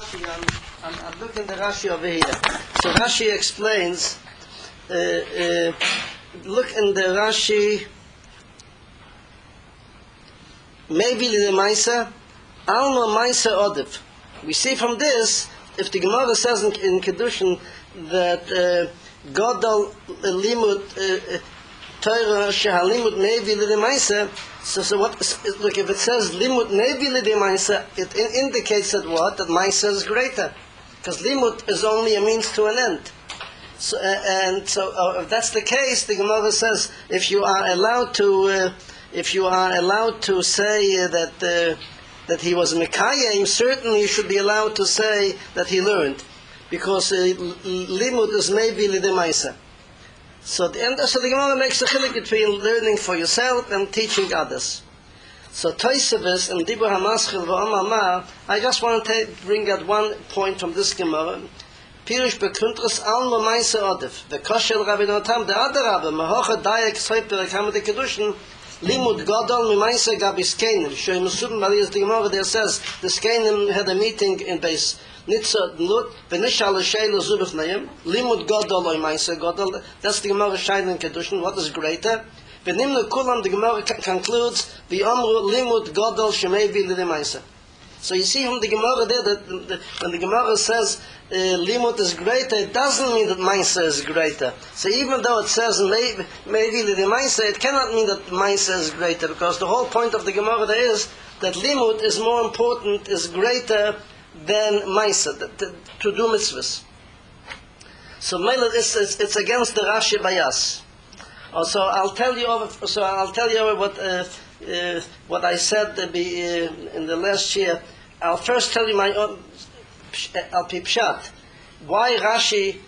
Rashi, I'm looking at the Rashi over here. So Rashi explains, look in the Rashi, maybe the Maisa, Alma Maisa Odiv. We see from this, if the Gemara says in Kedushin that Godal Limud Torah Shehalimud maybe the Maisa, so what? Look, if it says Limud maybe the Maisa, it indicates that what? That Maisa is greater, because Limud is only a means to an end. So, if that's the case, the Gemara says if you are allowed to say that he was Mekayim, certainly you should be allowed to say that he learned, because Limud is maybe the Maisa. So the Gemara makes a chiluk between learning for yourself and teaching others. So Tosefos and Dibur HaMaschil v'Omar, I just want to bring out one point from this Gemara. Pirush bekuntres alma Maisa Odiv. The Koshel Rabbinotam, the other Rabbi, Mehocha Dayak Soiper Kamad Kedushin, Limud Godol Mimaisa Gabis Kenim. Shoy Musubim Marias the Gemara there says the Kenim had a meeting in base. Nitzah Nut, Venishal Shayla Zubif Nayim, Limud Godol Mimaisa Godol. That's the Gemara Shain in Kedushin. What is greater? Venimnu Kulam, the Gemara concludes the Amru Limud Godol Shemevi Limaisa. So you see from the Gemara there that when the Gemara says Limud is greater, it doesn't mean that Maisa is greater. So even though it says maybe the Maisa, it cannot mean that Maisa is greater, because the whole point of the Gemara there is that Limud is more important, is greater than Maisa, to do mitzvahs. So it's against the Rashi Bayas. Also, I'll tell you what I said in the last year. I'll first tell you my own Al Pi Pshat. Why Rashi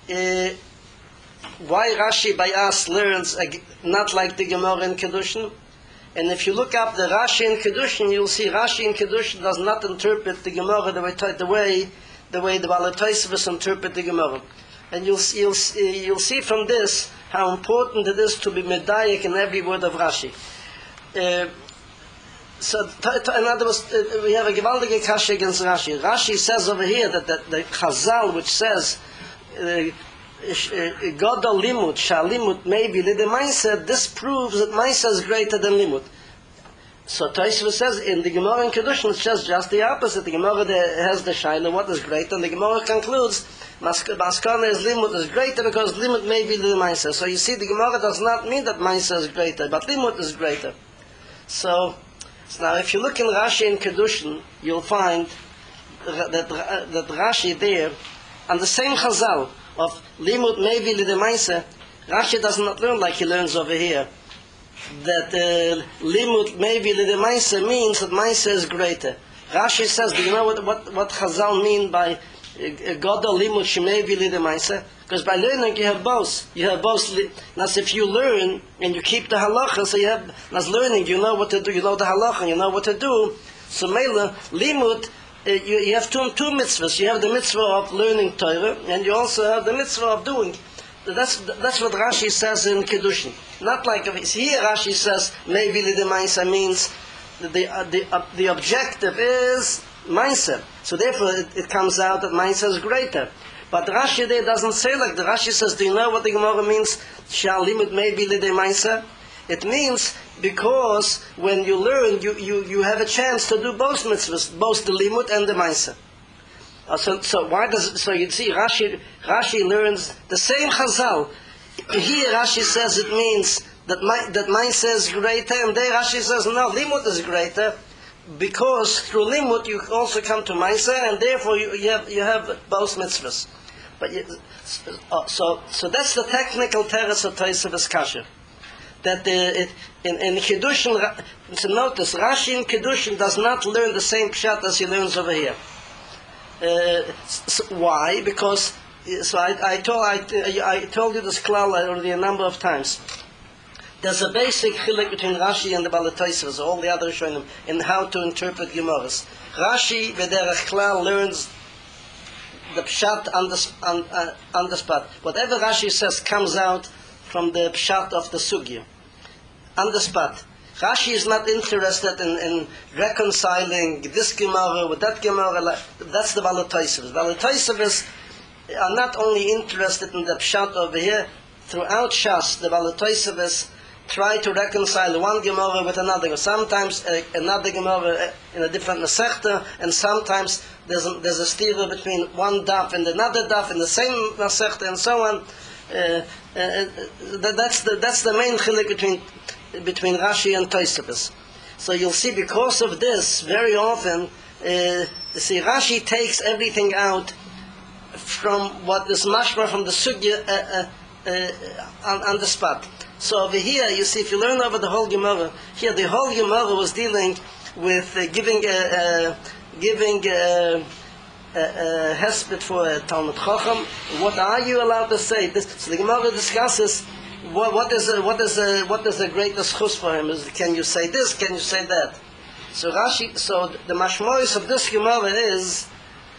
Bayas learns not like the Gemara in Kedushin. And if you look up the Rashi in Kedushin, you'll see Rashi in Kedushin does not interpret the Gemara the way the Baal Tosefos interpret the Gemara. And you'll see from this how important it is to be medayek in every word of Rashi. So, in other words, we have a gewaltige kasha against Rashi. Rashi says over here that the Chazal, which says Godol Limud, Shalimud maybe Lide Maisa, this proves that Maisa is greater than Limud. So Tosefos says in the Gemara in Kedushin, it says just the opposite. The Gemara has the Shaila, what is greater, and the Gemara concludes Maskana is Limud is greater because Limud may be the Maisa. So you see, the Gemara does not mean that Maisa is greater, but Limud is greater. So now if you look in Rashi in Kedushin, you'll find that Rashi there, on the same Chazal of Limud may be the Maisa, Rashi does not learn like he learns over here, that Limud may be the Maisa means that Maisa is greater. Rashi says, do you know what Chazal mean by Godol Limud Shemei Vili the Maisa? Because by learning you have both. You have both. As if you learn and you keep the halacha, so you have as learning. You know what to do. You know the halacha. You know what to do. So Mela Limud, you have two mitzvahs. You have the mitzvah of learning Torah, and you also have the mitzvah of doing. That's what Rashi says in Kedushin. Not like here Rashi says maybe the Maisa means that the objective is Maisa. So therefore it comes out that Maisa is greater. But Rashi there doesn't say like the Rashi says, do you know what the Gemara means? Shall limit maybe the Maisa? It means because when you learn, you have a chance to do both mitzvahs, both the limud and the Maisa. So you see Rashi learns the same Chazal. Here Rashi says it means that Maisa is greater, and there Rashi says no, limud is greater, because through limud you also come to Maisa, and therefore you have both mitzvahs. But so that's the technical teretz of Tosefos kasha. That in Kedushin, so notice Rashi in Kedushin does not learn the same pshat as he learns over here. Why? Because I told you this klal already a number of times. There's a basic chiluk between Rashi and the Baal Tosefos, all the other Rishonim, in how to interpret Gemaras. Rashi v'derech klal learns the pshat on the spot. Whatever Rashi says comes out from the pshat of the sugya, on the spot. Rashi is not interested in reconciling this Gemara with that Gemara. That's the Balatoisevs. Balatoisevs are not only interested in the Pshat over here. Throughout Shas, the Balatoisevs try to reconcile one Gemara with another. Sometimes another Gemara in a different Masechta, and sometimes there's a stira between one daf and another daf in the same Masechta, and so on. That's the main chiluk between Rashi and Tosafos. So you'll see, because of this, very often, Rashi takes everything out from what is mashma from the sugya on the spot. So over here, you see, if you learn over the whole Gemara, here the whole Gemara was dealing with giving hesped for a Talmud Chacham. What are you allowed to say? So the Gemara discusses what is the greatest chus for him? Can you say this? Can you say that? So the mashmois of this Gemara is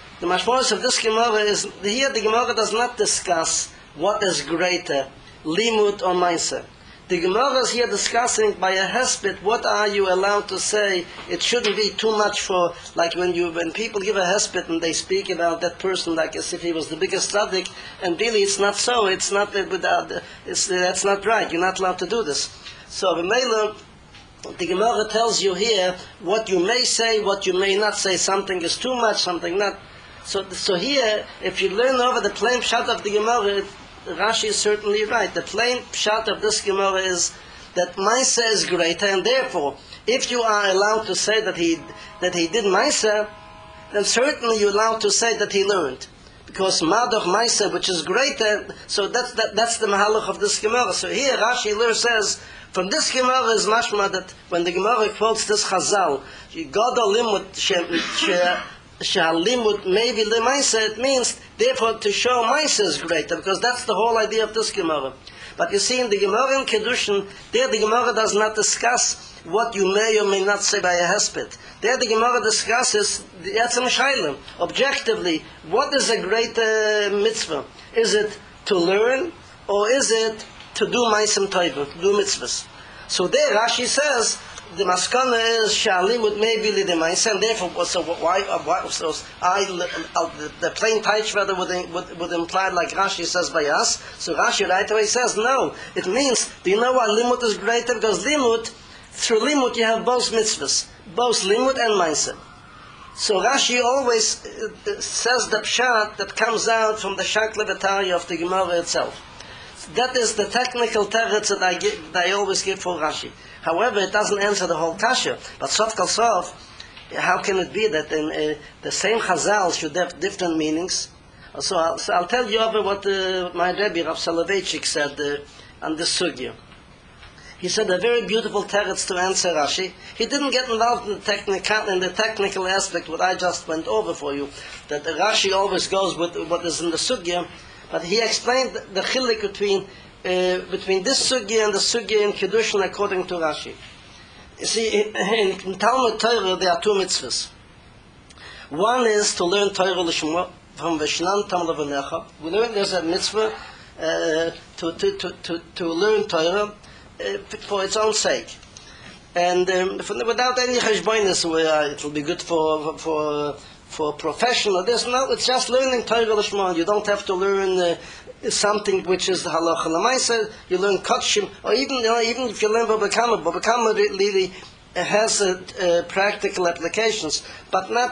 here. The Gemara does not discuss what is greater, limud or ma'aser. The Gemara is here discussing by a hesped, what are you allowed to say? It shouldn't be too much for, like when people give a hesped and they speak about that person like as if he was the biggest tzaddik, and really it's not so. It's not that's not right. You're not allowed to do this. So the Gemara tells you here what you may say, what you may not say. Something is too much, something not. So here, if you learn over the plain pshat of the Gemara, Rashi is certainly right. The plain pshat of this Gemara is that Maisa is greater, and therefore, if you are allowed to say that he did Maisa, then certainly you're allowed to say that he learned, because Madoch Maisa, which is greater, so that's the mahalach of this Gemara. So here Rashi says, from this Gemara is mashma that when the Gemara quotes this Chazal, Gadol limud Shalimut maybe the Maisa, it means therefore to show Maisa is greater, because that's the whole idea of this Gemara. But you see, in the Gemara in Kedushin, there the Gemara does not discuss what you may or may not say by a hesped. There the Gemara discusses the Etzem Shailem, objectively, what is a greater mitzvah? Is it to learn, or is it to do Maisim Toivim, to do mitzvahs? So there Rashi says, the maskana is shalimut maybe li the ma'aser, and therefore, the plain Taichveda would imply like Rashi says by us. So Rashi right away says no. It means, do you know why limut is greater? Because through limut you have both mitzvahs, both limut and ma'aser. So Rashi always says the pshat that comes out from the shaklevatari of the Gemara itself. That is the technical teretz that I always give for Rashi. However, it doesn't answer the whole kasha. But sof kol sof, how can it be that in the same Chazal should have different meanings? So I'll tell you over what my Rebbe Rav Soloveitchik said on this sugya. He said a very beautiful teretz to answer Rashi. He didn't get involved in the technical aspect, what I just went over for you, that Rashi always goes with what is in the sugya. But he explained the chilek between this sugya and the sugya in Kedushin according to Rashi. You see, in Talmud Torah there are two mitzvahs. One is to learn Torah Lishma from Veshnan Tam Levanecha. We learn there's a mitzvah to learn Torah for its own sake, and without any cheshbonis, it will be good for professional. It's just learning Torah Lishma. You don't have to learn something which is the halacha l'maisa. You learn kotshim, or even if you learn Baba Kama really has practical applications, but not.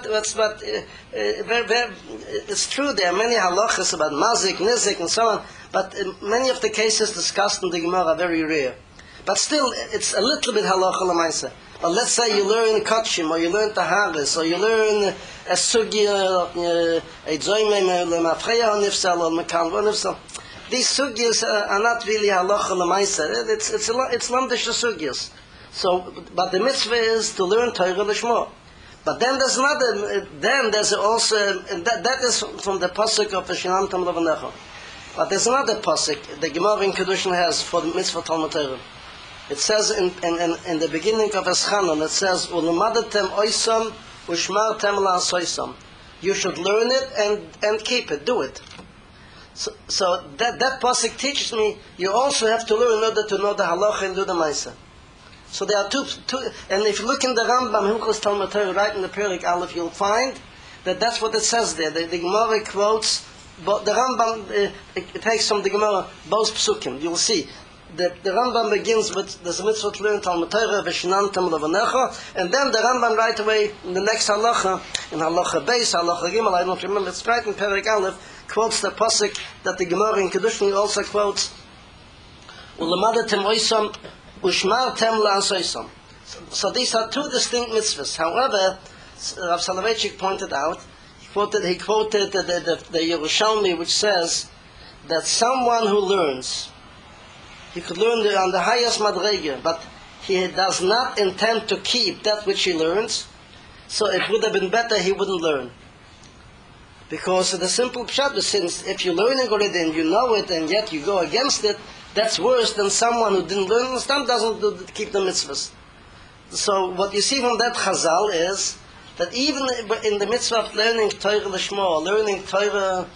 It's true there are many halachas about mazik, nizik, and so on. But many of the cases discussed in the Gemara are very rare. But still, it's a little bit halacha l'maisa. But let's say you learn kotshim, or you learn taharis, or you learn a sugya, a zoymei lemafreya nifsal or mekanva nifsal. These sugyas are not really halacha l'maisa. It's lamdish sugyas. So, but the mitzvah is to learn Torah Lishma. But then there's another. Then there's also that is from the pasuk of Veshnan Tam Levanecha. But there's another pasuk the Gemara in Kedushin has for the mitzvah Talmud Torah. It says in the beginning of Eschanon, it says, "Ulemadatem oisam ushmartem la'asoisam." You should learn it and keep it, do it. So that pasuk teaches me you also have to learn in order to know the halacha and do the ma'aser. So there are two, and if you look in the Rambam, Hilchos Talmud Torah, right in the Perek Aleph, you'll find that that's what it says there. The Gemara quotes, but the Rambam it takes from the Gemara both psukim. You'll see the Rambam begins with the mitzvah to learn Talmud Torah v'shinantam levanecha, and then the Rambam right away in the next halacha, in halacha beis, halacha gimel, I don't remember, it's right in Perek Aleph, quotes the pasuk that the Gemara in Kedushin also quotes, u'lemadatem oisam u'shmartem la'asoisam. So these are two distinct mitzvahs. However, Rav Soloveitchik pointed out, he quoted the Yerushalmi, which says that someone who learns, he could learn on the highest madrega, but he does not intend to keep that which he learns, so it would have been better he wouldn't learn. Because the simple pshat is, since if you're learning already and you know it and yet you go against it, that's worse than someone who didn't learn and still doesn't keep the mitzvahs. So what you see from that Chazal is that even in the mitzvah of learning Torah Lishma, learning Torah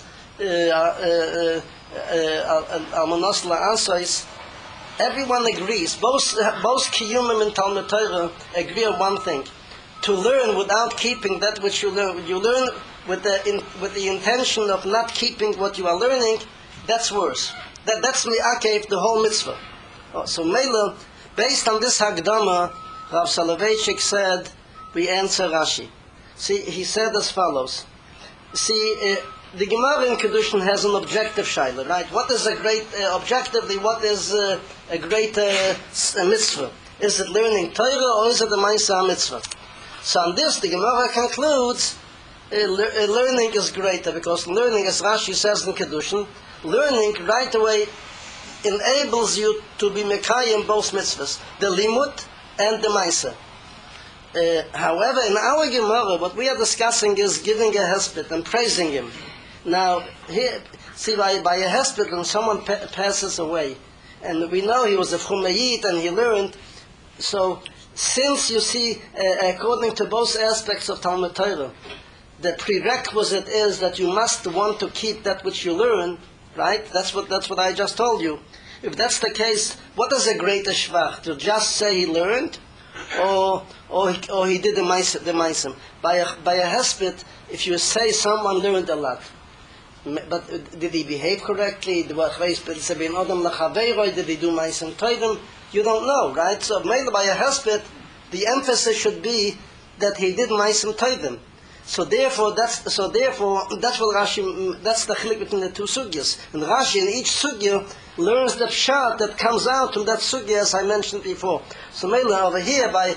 Almanos La'asais, everyone agrees, both Kiyumim and Talmud Torah agree on one thing: to learn without keeping that which you learn. You learn with the intention of not keeping what you are learning. That's worse. That's mi'akev the whole mitzvah. So Mela, based on this Hagdama, Rav Soloveitchik said, we answer Rashi. See, he said as follows. See, the Gemara in Kedushin has an objective shaila, right? What is a great, objectively, what is a great mitzvah? Is it learning Torah or is it a Maisa mitzvah? So on this, the Gemara concludes, learning is greater, because learning, as Rashi says in Kedushin, learning right away enables you to be mekayim both mitzvahs, the limud and the Maisa. However, in our Gemara, what we are discussing is giving a hesped and praising him. Now, here, see, by a hesped, when someone passes away, and we know he was a Chumayit and he learned, so since you see, according to both aspects of Talmud Torah, the prerequisite is that you must want to keep that which you learn, right? That's what I just told you. If that's the case, what is a greater shvach? To just say he learned, or he did the maisim. By a hesped, if you say someone learned a lot, but did he behave correctly? Did he do maisim toidim? You don't know, right? So maybe by a hesped, the emphasis should be that he did maisim toidim. So therefore, that's what Rashi. That's the chiluk between the two sugyas. And Rashi in each sugya learns the pshat that comes out from that sugya, as I mentioned before. So maybe over here, by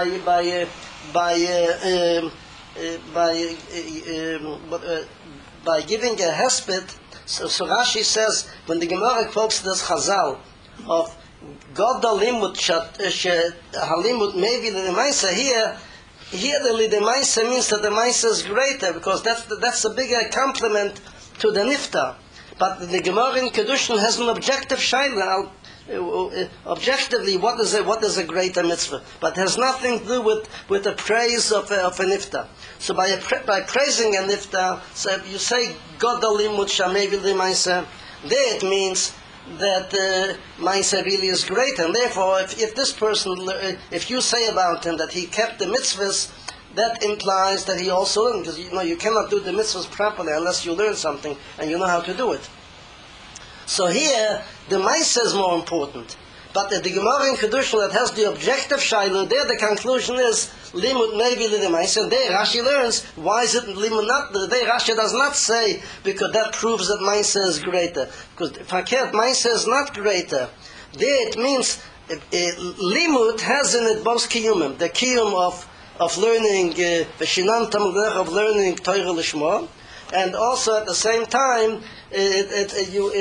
giving a hesped, so Rashi says when the Gemara quotes this Chazal of God the limud halimud maybe the Maisa here the Lidemaisa means that the Maisa is greater, because that's a bigger compliment to the Nifta. But the Gemara in Kedushin has an objective shaila. Objectively, what is a greater mitzvah? But has nothing to do with the praise of a Nifta. So by praising a Nifta, so you say God alimut shamevi Lidemaisa, there it means that Maisa really is great, and therefore if this person, if you say about him that he kept the mitzvahs, that implies that he also learned, because you cannot do the mitzvahs properly unless you learn something and you know how to do it. So here the Maisa is more important, but the Gemara in Kedushin that has the objective shaila, there the conclusion is limud maybe the Maisa, and there Rashi learns why is it limud not there. Rashi does not say because that proves that Maisa is greater, because fakert Maisa is not greater. There it means limud has in it both kiyumim, the kiyum of learning v'shinantam of learning Torah Lishma, and also at the same time it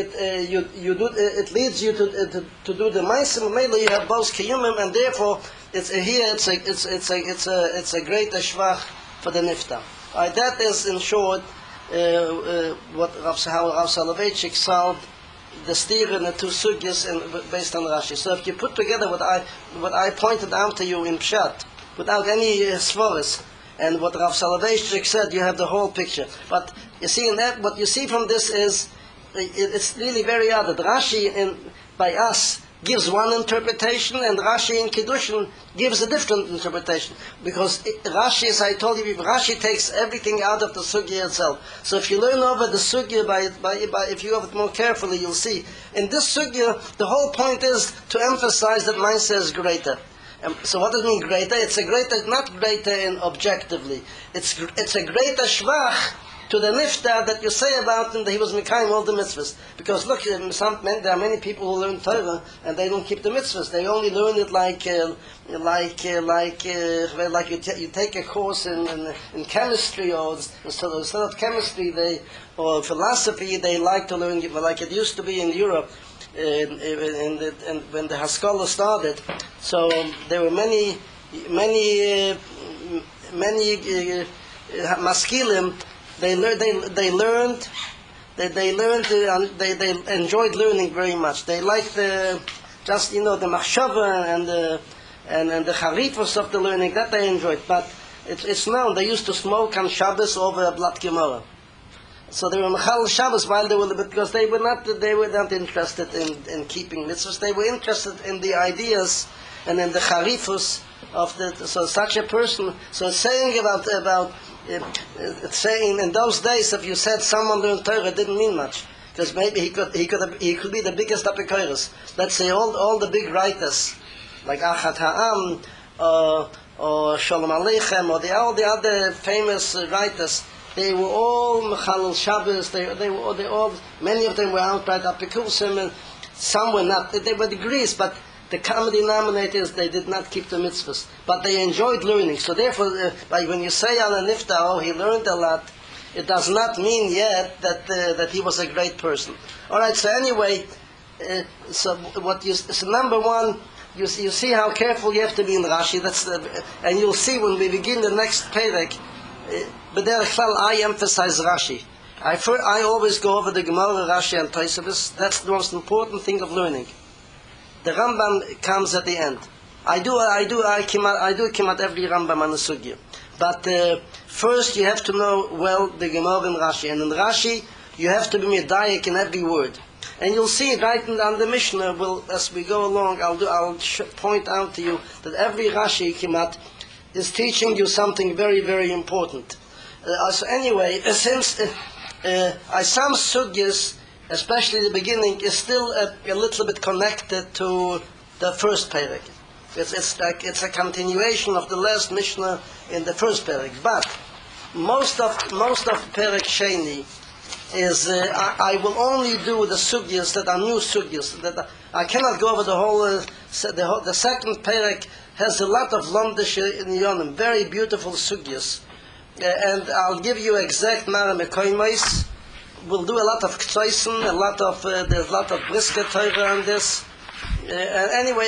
leads you to do the ma'asim. Mainly you have both kiyumim, and therefore it's a great shvach for the nifta. That is in short how Rav Soloveitchik solved the steer in the two sugyas based on Rashi. So if you put together what I pointed out to you in Pshat, without any svaris, and what Rav Soloveitchik said, you have the whole picture. But you see, in that, what you see from this is, it's really very odd that Rashi, by us, gives one interpretation, and Rashi in Kiddushin gives a different interpretation. Because Rashi, as I told you, Rashi takes everything out of the sugya itself. So if you learn over the sugya, if you have it more carefully, you'll see. In this sugya, the whole point is to emphasize that Maisa is greater. So what does it mean greater? It's a greater, not greater in objectively. It's a greater shvach to the nifta that you say about him that he was mekayim all the mitzvahs. Because look, there are many people who learn Torah and they don't keep the mitzvahs. They only learn it like you take a course in chemistry, or instead of chemistry or philosophy, they like to learn like it used to be in Europe. When the Haskalah started, so there were many maskilim. They enjoyed learning very much. They liked the machshava and the charifos of the learning that they enjoyed. But it's known they used to smoke on Shabbos over a blat Gemara. So they were mechal Shabbos while they were, because they were not interested in keeping mitzvahs. They were interested in the ideas and in the charifos of so such a person. So saying about saying in those days, if you said someone learned Torah, it didn't mean much, because maybe he could be the biggest apikoros. Let's say all the big writers like Achat Ha'am or Shalom Aleichem or all the other famous writers. They were all Mechalel Shabbos. They were all, many of them were outright apikusim, and some were not. They were degrees, but the common denominator is they did not keep the mitzvahs, but they enjoyed learning. So therefore, like when you say on a nifta, oh, he learned a lot, it does not mean yet that he was a great person. All right. So anyway, so number one, you see how careful you have to be in Rashi. And you'll see when we begin the next perek. But there, I emphasize Rashi. I always go over the Gemara, Rashi, and Tosafos. That's the most important thing of learning. The Rambam comes at the end. I do kimat every Rambam on the sugya. But first you have to know well the Gemara and Rashi. And in Rashi, you have to be medayek in every word. And you'll see right on the Mishnah, as we go along, I'll point out to you that every Rashi kimat is teaching you something very, very important. So anyway, since some sugyas, especially the beginning, is still a little bit connected to the first perek. It's a continuation of the last Mishnah in the first perek. But most of perek Sheni is I will only do the sugyas that are new sugyas. That I cannot go over the whole. The second perek has a lot of lomdish in yonim, very beautiful sugyas, and I'll give you exact mara mekoymais. We'll do a lot of ktsoisen, there's a lot of brisket Torah on this. Anyway,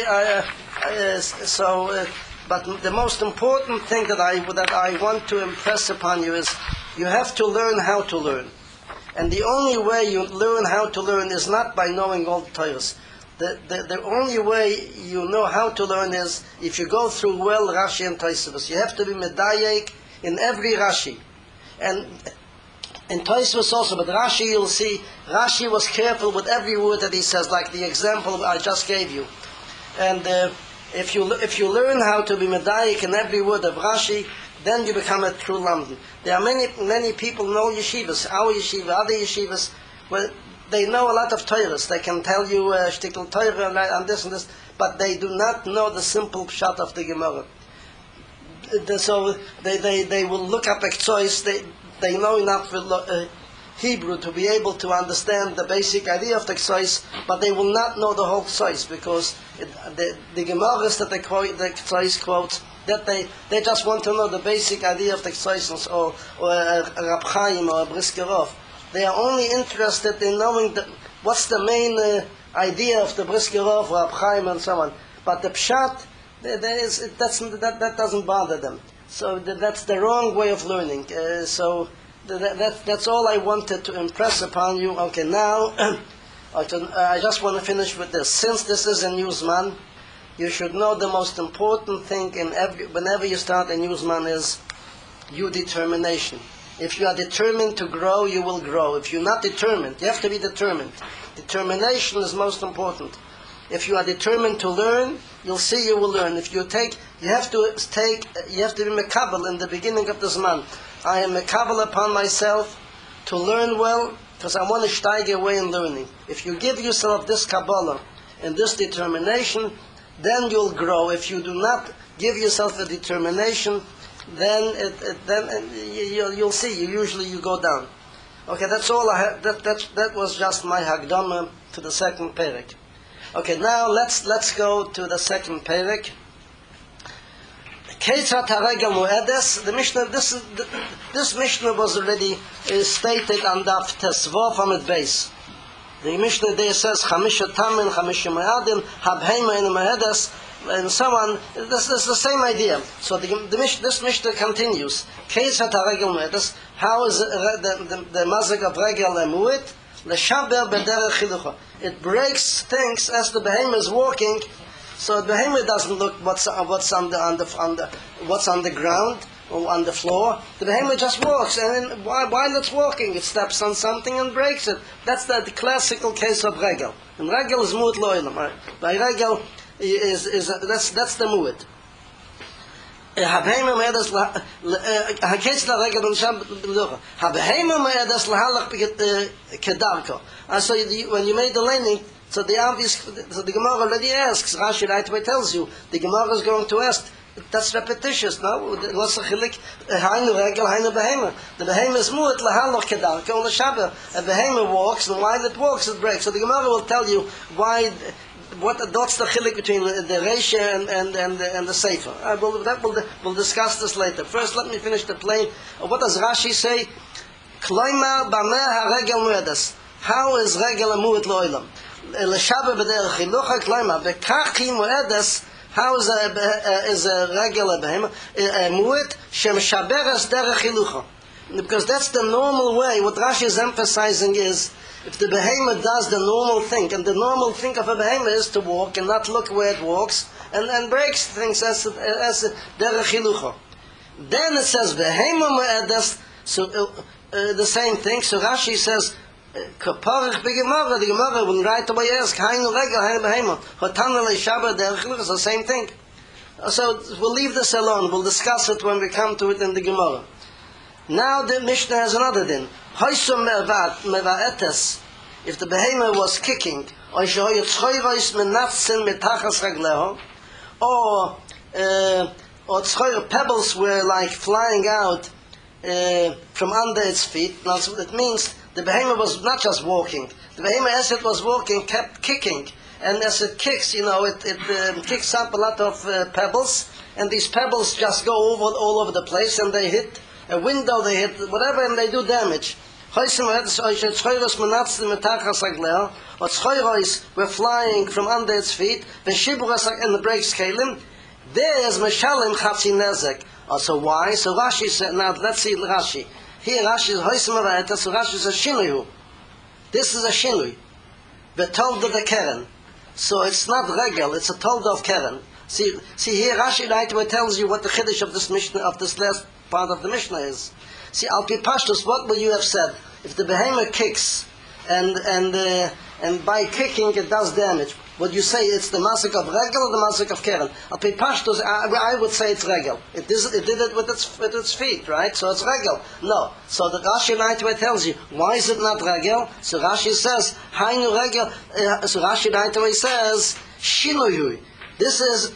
but the most important thing that I want to impress upon you is you have to learn how to learn. And the only way you learn how to learn is not by knowing all the Torahs. The only way you know how to learn is if you go through well Rashi and Tosafos. You have to be medayek in every Rashi. And in Tosafos also, but Rashi, you'll see, Rashi was careful with every word that he says, like the example I just gave you. And if you learn how to be medayek in every word of Rashi, then you become a true lamdan. There are many people know yeshivas, our yeshiva, other yeshivas, where they know a lot of Torahs. They can tell you shtickle Torah and this, but they do not know the simple pshat of the Gemara. So they will look up Ekzois. They know enough Hebrew to be able to understand the basic idea of the Ekzois, but they will not know the whole Ekzois, because the Gemaras that the Ekzois quotes, that they just want to know the basic idea of the Ekzois, or a Rab Chaim or a Briskerov. They are only interested in knowing what's the main idea of the Briskerov or Rab Chaim and so on. But the pshat, that doesn't bother them. So that's the wrong way of learning. So that's all I wanted to impress upon you. Okay, now I just want to finish with this. Since this is a newsman, you should know the most important thing whenever you start a newsman is your determination. If you are determined to grow, you will grow. If you're not determined, you have to be determined. Determination is most important. If you are determined to learn, you'll see you will learn. If you have to be mekabel in the beginning of this month. I am mekabel upon myself to learn well, because I want to steige away in learning. If you give yourself this Kabbalah and this determination, then you'll grow. If you do not give yourself a determination, then you'll see. You go down. Okay, that's all I have. That was just my Hagdama to the second perek. Okay, now let's go to the second perek. Ketzat haregel mu'edes. The Mishnah. This Mishnah was already stated on Daf Tesvav Amud Beis. The Mishnah there says Chamisha Tamin, Chamisha Me'adim, Habheima in Me'edes, and so on. This is the same idea. So this Mishnah continues. Ketzat haregel mu'edes. How is the mazik of regel mu'et? L'shaber b'derech chilucha. It breaks things as the behemoth is walking. So the behemoth doesn't look what's on the ground or on the floor. The behemoth just walks, and then while it's walking, it steps on something and breaks it. That's the classical case of regel. And regel is mu'et lo'ilam. Right? By regel that's the mu'et. Habheima me'edes haketz la regel b'sham habheima me'edes lahalach kedarko. So when you made the landing. So the Gemara already asks. Rashi right away tells you the Gemara is going to ask. That's repetitious, no? What's the chilik? Hainu regel, hainu behema. The behema is mu'et lahaloch kedarko l'shaber. A behema walks, and while it walks, it breaks. So the Gemara will tell you why. What's the chilik between the Reisha and the Sefer? We'll discuss this later. First, let me finish the plain. What does Rashi say? Kloimar b'meh haregel mu'edes. How is regel a mu'et lo'ilam? L'shaber b'derech chilucha kloimar b'kachi mu'edes. How is a regular behema mu'et shemshaberes derech chilucha? Because that's the normal way. What Rashi is emphasizing is if the behema does the normal thing, and the normal thing of a behema is to walk and not look where it walks, and breaks things as derech chilucha. Then it says behema mu'edes, so the same thing. So Rashi says. Kaparich b'Gemara, the Gemara will right away ask, Hainu regel, hainu behema, Hotana le'shaber derech chilucha, it's the same thing. So we'll leave this alone. We'll discuss it when we come to it in the Gemara. Now the Mishnah has another din. Hoysum meva'etes, if the behema was kicking, or tzchoyros menatzin metachas ragleho, or tzchoyr pebbles were like flying out from under its feet. Now it means the behemoth was not just walking. The behemoth, as it was walking, kept kicking. And as it kicks, it kicks up a lot of pebbles. And these pebbles just go all over the place, and they hit a window, they hit whatever, and they do damage. Or tzchoyros were flying from under its feet. And the breaks kalim. There is meshalim chatzi nezek. So why? So Rashi said, now let's see Rashi. Here Rashi is hoysem avayta, so Rashi says shinui. This is a shinui. The tolda of the keren. So it's not regel, it's a tolda of keren. See here Rashi right away tells you what the chiddush of this Mishnah, of this last part of the Mishnah is. See, al pi pashtus, what would you have said if the behemoth kicks and by kicking it does damage? Would you say it's the masik of regel or the masik of keren? Al pi pashtus, I would say it's regel. It did it with its feet, right? So it's regel. No. So the Rashi right away tells you why is it not regel? So Rashi says hainu regel. So Rashi right away says shinuyui. This is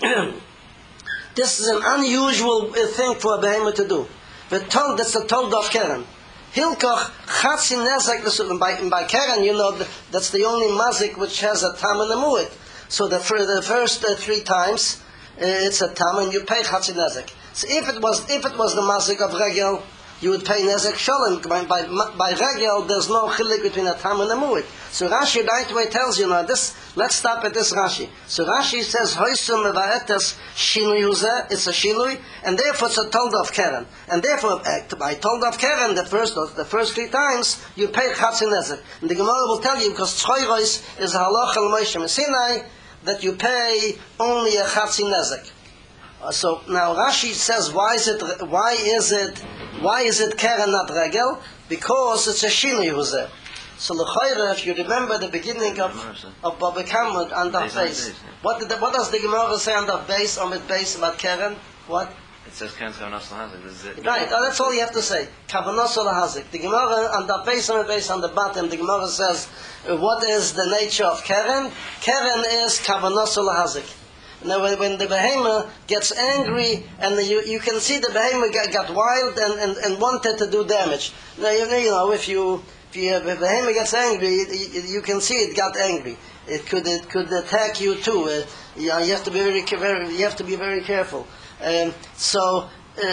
an unusual thing for a behemoth to do. That's the told of keren. Hilkoch chatzi nezek. By keren, that's the only mazik which has a tam and a mu'et. So the first 3 times it's a tam, and you pay chatzi nezek. So if it was the mazik of regel, you would pay nezek shalom. By regel, there's no chilik between a tam and a mu'et. So Rashi right away tells you now this. Let's stop at this Rashi. So Rashi says hoysum meva'etes shinui uzeh. It's a shinui, and therefore it's a told of keren. And therefore, by told of keren, the first 3 times you pay chatzi nezek. And the Gemara will tell you because tzchoyros is a halacha l'Moshe Sinai that you pay only a chatzi nezek. So now Rashi says why is it keren not regel? Because it's a shinui uzeh. So l'chayra, if you remember the beginning of Baba Kama on the base, what does the Gemara say on the base, Amid base about Keren? What? It says Karen's Kavanos Lahazik. This is it. Right, that's all you have to say. Kavanos Lahazik. The Gemara on the base, Amid base on the bottom, the Gemara says, what is the nature of Keren? Keren is Kavanos Lahazik. Now, when the behemoth gets angry, and you can see the behemoth got wild and wanted to do damage. Now, you know, if the behemoth gets angry, you can see it got angry. It could attack you too. You have to be very careful. So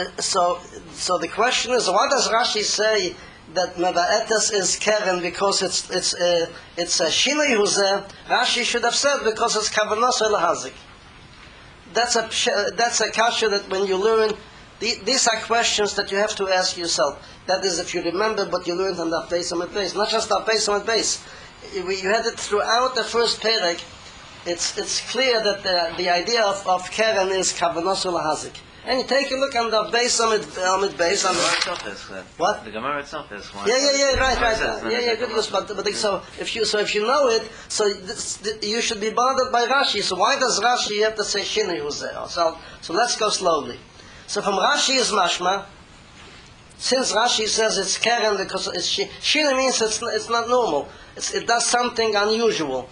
the question is, what does Rashi say that Meva'etes is Keren because it's a Shinui Huzeh? Rashi should have said because it's Kavanos Lahazik. That's a kasha that when you learn, these are questions that you have to ask yourself. That is, if you remember what you learned on the Beis Amid Beis, not just the Beis Amid Beis. You had it throughout the first perek. It's clear that the idea of Keren is Kavanos Lahazik. And you take a look on the Beis Amid Beis. The Gemara itself is what? The Gemara itself is one. Right. Good. But so if you know it, so you should be bothered by Rashi. So why does Rashi have to say Shinui Huzeh? So let's go slowly. So from Rashi is mashma. Since Rashi says it's Keren because it's Shinui means it's not normal. It does something unusual.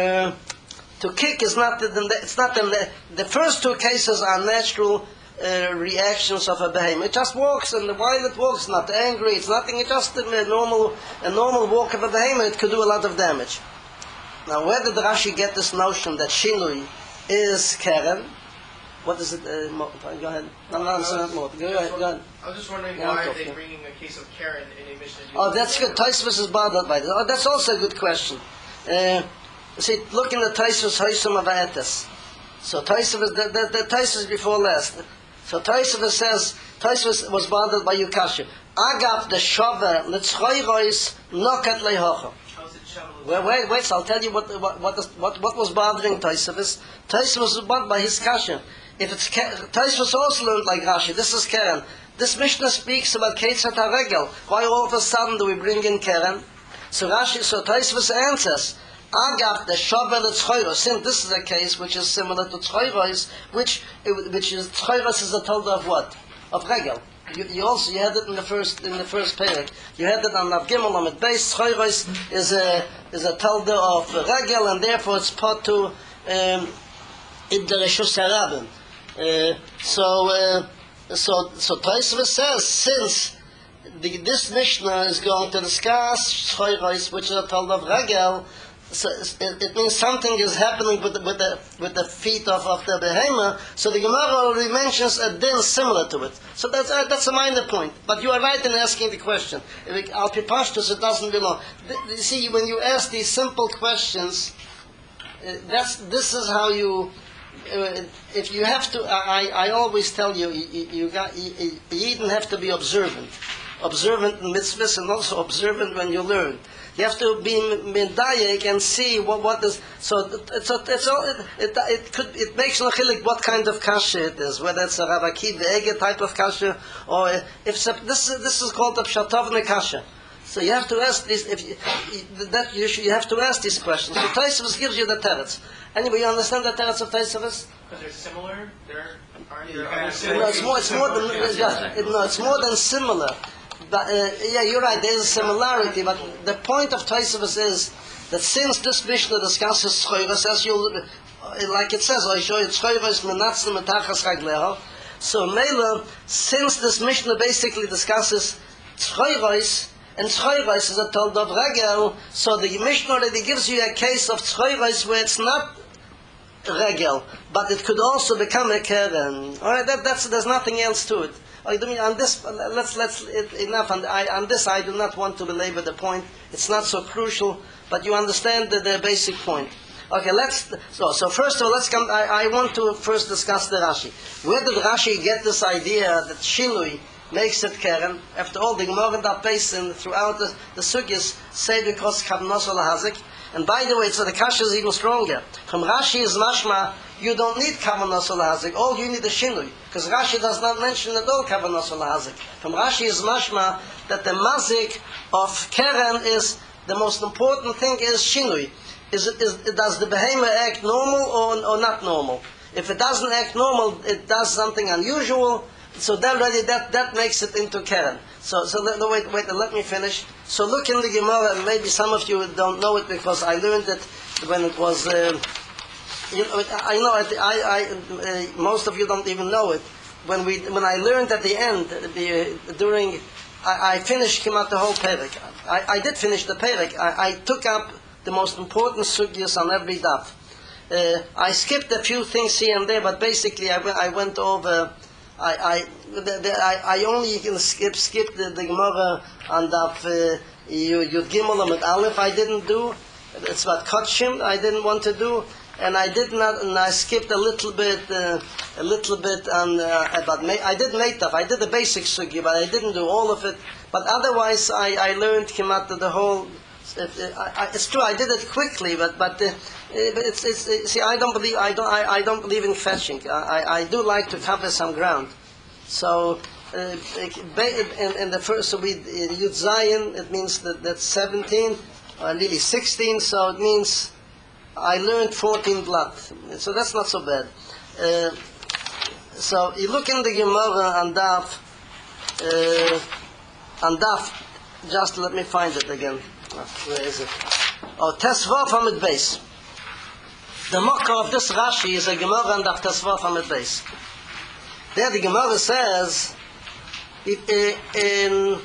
To kick is not the first two cases are natural reactions of a behemoth. It just walks, and while it walks, it's not angry, it's nothing, it's just a normal walk of a behemoth. It could do a lot of damage. Now, where did Rashi get this notion that Shinui is Keren? What is it? Go ahead. No, Go ahead. I was just wondering why are they bringing a case of Keren in a Mishnah? Oh, that's good. Tosfos is bothered by that. Oh, that's also a good question. See, look in the Tosfos Hoysum of Aetes. So Tosfos, the Tosfos before last. So Tosfos says, Tosfos was bothered by Yukasha. Agav the Shover Litzchoyrois Nokat Lehocha. Wait, so I'll tell you what was bothering Tosfos. Tosfos was bothered by his kasha. If it's Tosfos also learned like Rashi. This is Keren. This Mishnah speaks about Ketzat HaRegel. Why all of a sudden do we bring in Keren? So Tosfos answers. Agav the Shover Litzchoyros. Since this is a case which is similar to Tzchoyros, which is Tzchoyros is a tolda of what? Of Regel. You had it in the first parak. You had it on Nav Gimel Amid Beis. Tzchoyros is a tolda of Regel, and therefore it's put to in the Reshus Harabim. So Tosfos says, since this Mishnah is going to discuss Tzchoyros, which is a tolda of Regel, so it means something is happening with the feet of the behemoth. So the Gemara already mentions a din similar to it. So that's a minor point. But you are right in asking the question. Al Pipashtus, it doesn't belong. You see, when you ask these simple questions, this is how you. If you have to, I always tell you, you even have to be observant in mitzvahs, and also observant when you learn. You have to be medayek and see what is. So it makes no chilik what kind of kasha it is, whether it's a Rav Akiva Ege type of kasha, or if this is called a pshatovne kasha. So you have to ask this. You have to ask these questions. So Tosfos gives you the teretz. Anybody understand the teretz of Tosfos? Because they're similar. It's more than similar. But, you're right, there is a similarity, but the point of Tosfos is that since this Mishnah discusses Tzchoyros, like it says, so Mela, since this Mishnah basically discusses Tzchoyros, and Tzchoyros is a told of Regel, so the Mishnah already gives you a case of Tzchoyros where it's not Regel, but it could also become a Keren. Alright, there's nothing else to it. On this, let's enough. On this, I do not want to belabor the point. It's not so crucial, but you understand the basic point. Okay, so first of all, let's come. I want to first discuss the Rashi. Where did Rashi get this idea that Shinui makes it Keren? After all, the Gemara and the throughout the Sugyas say because Kavanos Lahazik. And by the way, so the kasha is even stronger. From Rashi is mashma, you don't need Kavanos Lahazik. All you need is Shinui. Because Rashi does not mention at all Kavanos Lahazik. From Rashi is mashma that the mazik of Keren is the most important thing is shinui. Does the behemoth act normal or not normal? If it doesn't act normal, it does something unusual. So that makes it into Keren. So wait, let me finish. So look in the Gemara, and maybe some of you don't know it because I learned it when it was. Most of you don't even know it. When I learned at the end, I finished Kimat the whole Perek. I did finish the Perek. I took up the most important sugyas on every daf. I skipped a few things here and there, but basically I went over. I only can skip the Gemara on daf Yud Gimel and Aleph. I didn't do. It's what Kotshim I didn't want to do, and I did not. And I skipped a little bit on about. I did Meitav. I did the basic sugi, but I didn't do all of it. But otherwise, I learned Kimat the whole. It's true. I did it quickly, but it's see. I don't believe in fetching. I do like to cover some ground. So in the first, so we Yud Zayin, it means that's 17, or nearly 16. So it means I learned 14 blot. So that's not so bad. So you look in the Gemara on Daf. Just let me find it again. Where is it? Oh, Tesvav Hamid Beis. The mocker of this Rashi is a Gemara and Daf Tesvav Hamid Beis. There the Gemara says, in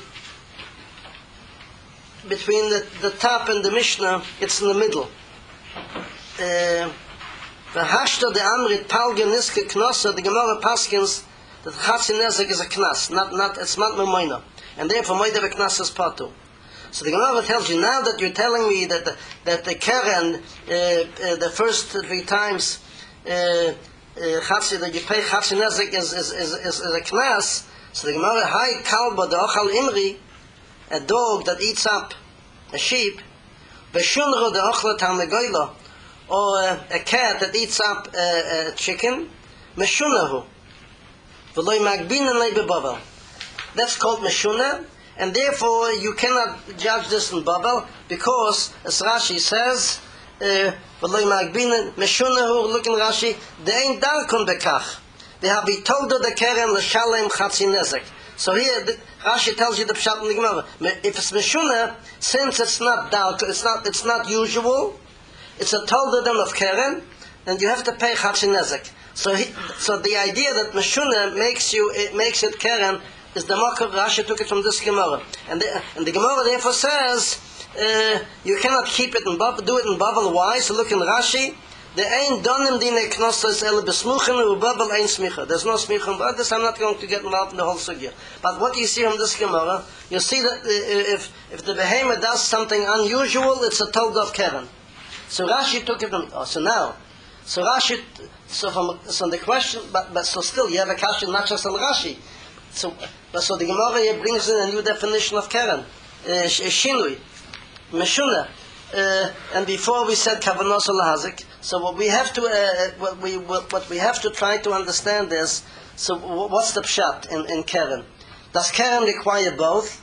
between the top and the Mishnah, it's in the middle. The Hashta de Amrit Palga Niske Knossa, the Gemara Paskins, that Chatzi Nezek is a Knas, it's not Memoina. And therefore Moida Beknas is Patu. So the Gemara tells you, now that you're telling me that the Keren, the first 3 times, that you pay Chatzi Nezek is a Knas, so the Gemara, Hai Kalba de Ochal Imri, a dog that eats up a sheep, Veshunro de Ochla Tarnegoyla, or a cat that eats up a chicken, Meshunahu, V'loi Magbinen Lei Bebavel. That's called Meshunah, and therefore you cannot judge this in Babel, because, as Rashi says, V'loi Magbinen Meshunahu, look in Rashi, De'ein Darkun Bekach. They have been told the Keren L'Shalem Chatzi Nezek. So here, Rashi tells you the Pshat in the Gemara. If it's Meshunah, since it's not dark, it's not usual, it's a toldadam of Keren, then you have to pay Chatzi Nezek. So the idea that Meshunah makes it Keren is the Makar. Rashi took it from this Gemara, and the Gemara therefore says you cannot keep it in Babel, do it in Babel. Why? So look in Rashi. The ein donim dine knossos ele besmuchen u Babel ein smicha. There's no smicha, but this I'm not going to get involved in the whole sugya. But what you see from this Gemara, you see that if the behemoth does something unusual, it's a told of Keren. So Rashi took it from. So the question, but so still you have a question not just on Rashi. So the Gemara here brings in a new definition of Keren, Shinui, Meshunah, and before we said Kavanos Lahazik. So what we have to try to understand is, so what's the pshat in Keren? Does Keren require both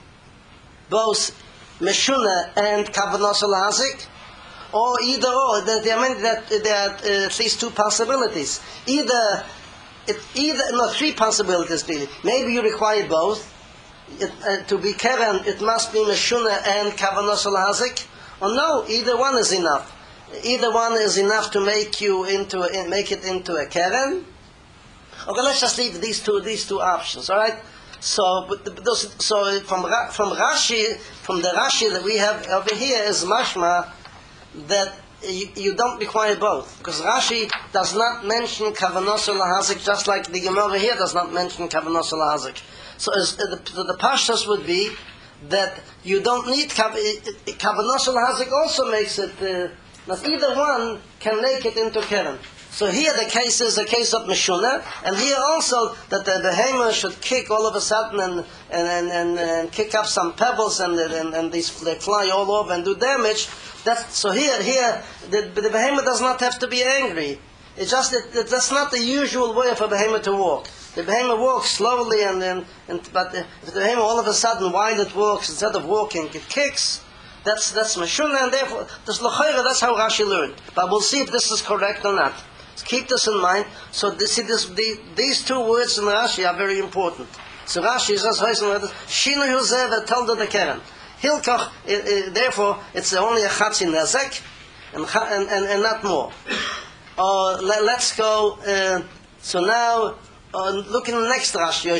Meshunah and Kavanos Lahazik? Or either or, there are at least 2 possibilities. Either 3 possibilities really. Maybe you require both. To be Keren, it must be Meshunah and Kavanos Lahazik. Or no, either one is enough. Either one is enough to make it into a Keren. Okay, let's just leave these two options. All right. So from Rashi, from the Rashi that we have over here is mashma that you don't require both, because Rashi does not mention Kavanos Lahazik, just like the Gemara here does not mention Kavanos Lahazik. So the pashtus would be that you don't need Kavanos Lahazik. Also makes it that either one can make it into Keren. So here the case is a case of Meshunah, and here also that the behemoth should kick all of a sudden and kick up some pebbles and they fly all over and do damage. So here the behemoth does not have to be angry. It's just that's not the usual way of a behemoth to walk. The behemoth walks slowly but if the behemoth all of a sudden while it walks, instead of walking, it kicks. That's Meshuna, and therefore, this L'chayra, that's how Rashi learned. But we'll see if this is correct or not. So keep this in mind. So these two words in Rashi are very important. So Rashi says, Shinu Yuzeh v'tolda de Keren. Hilkoch, therefore, it's only a Chatzi Nezek, and not more. Let's go, so now, look in the next Rashi.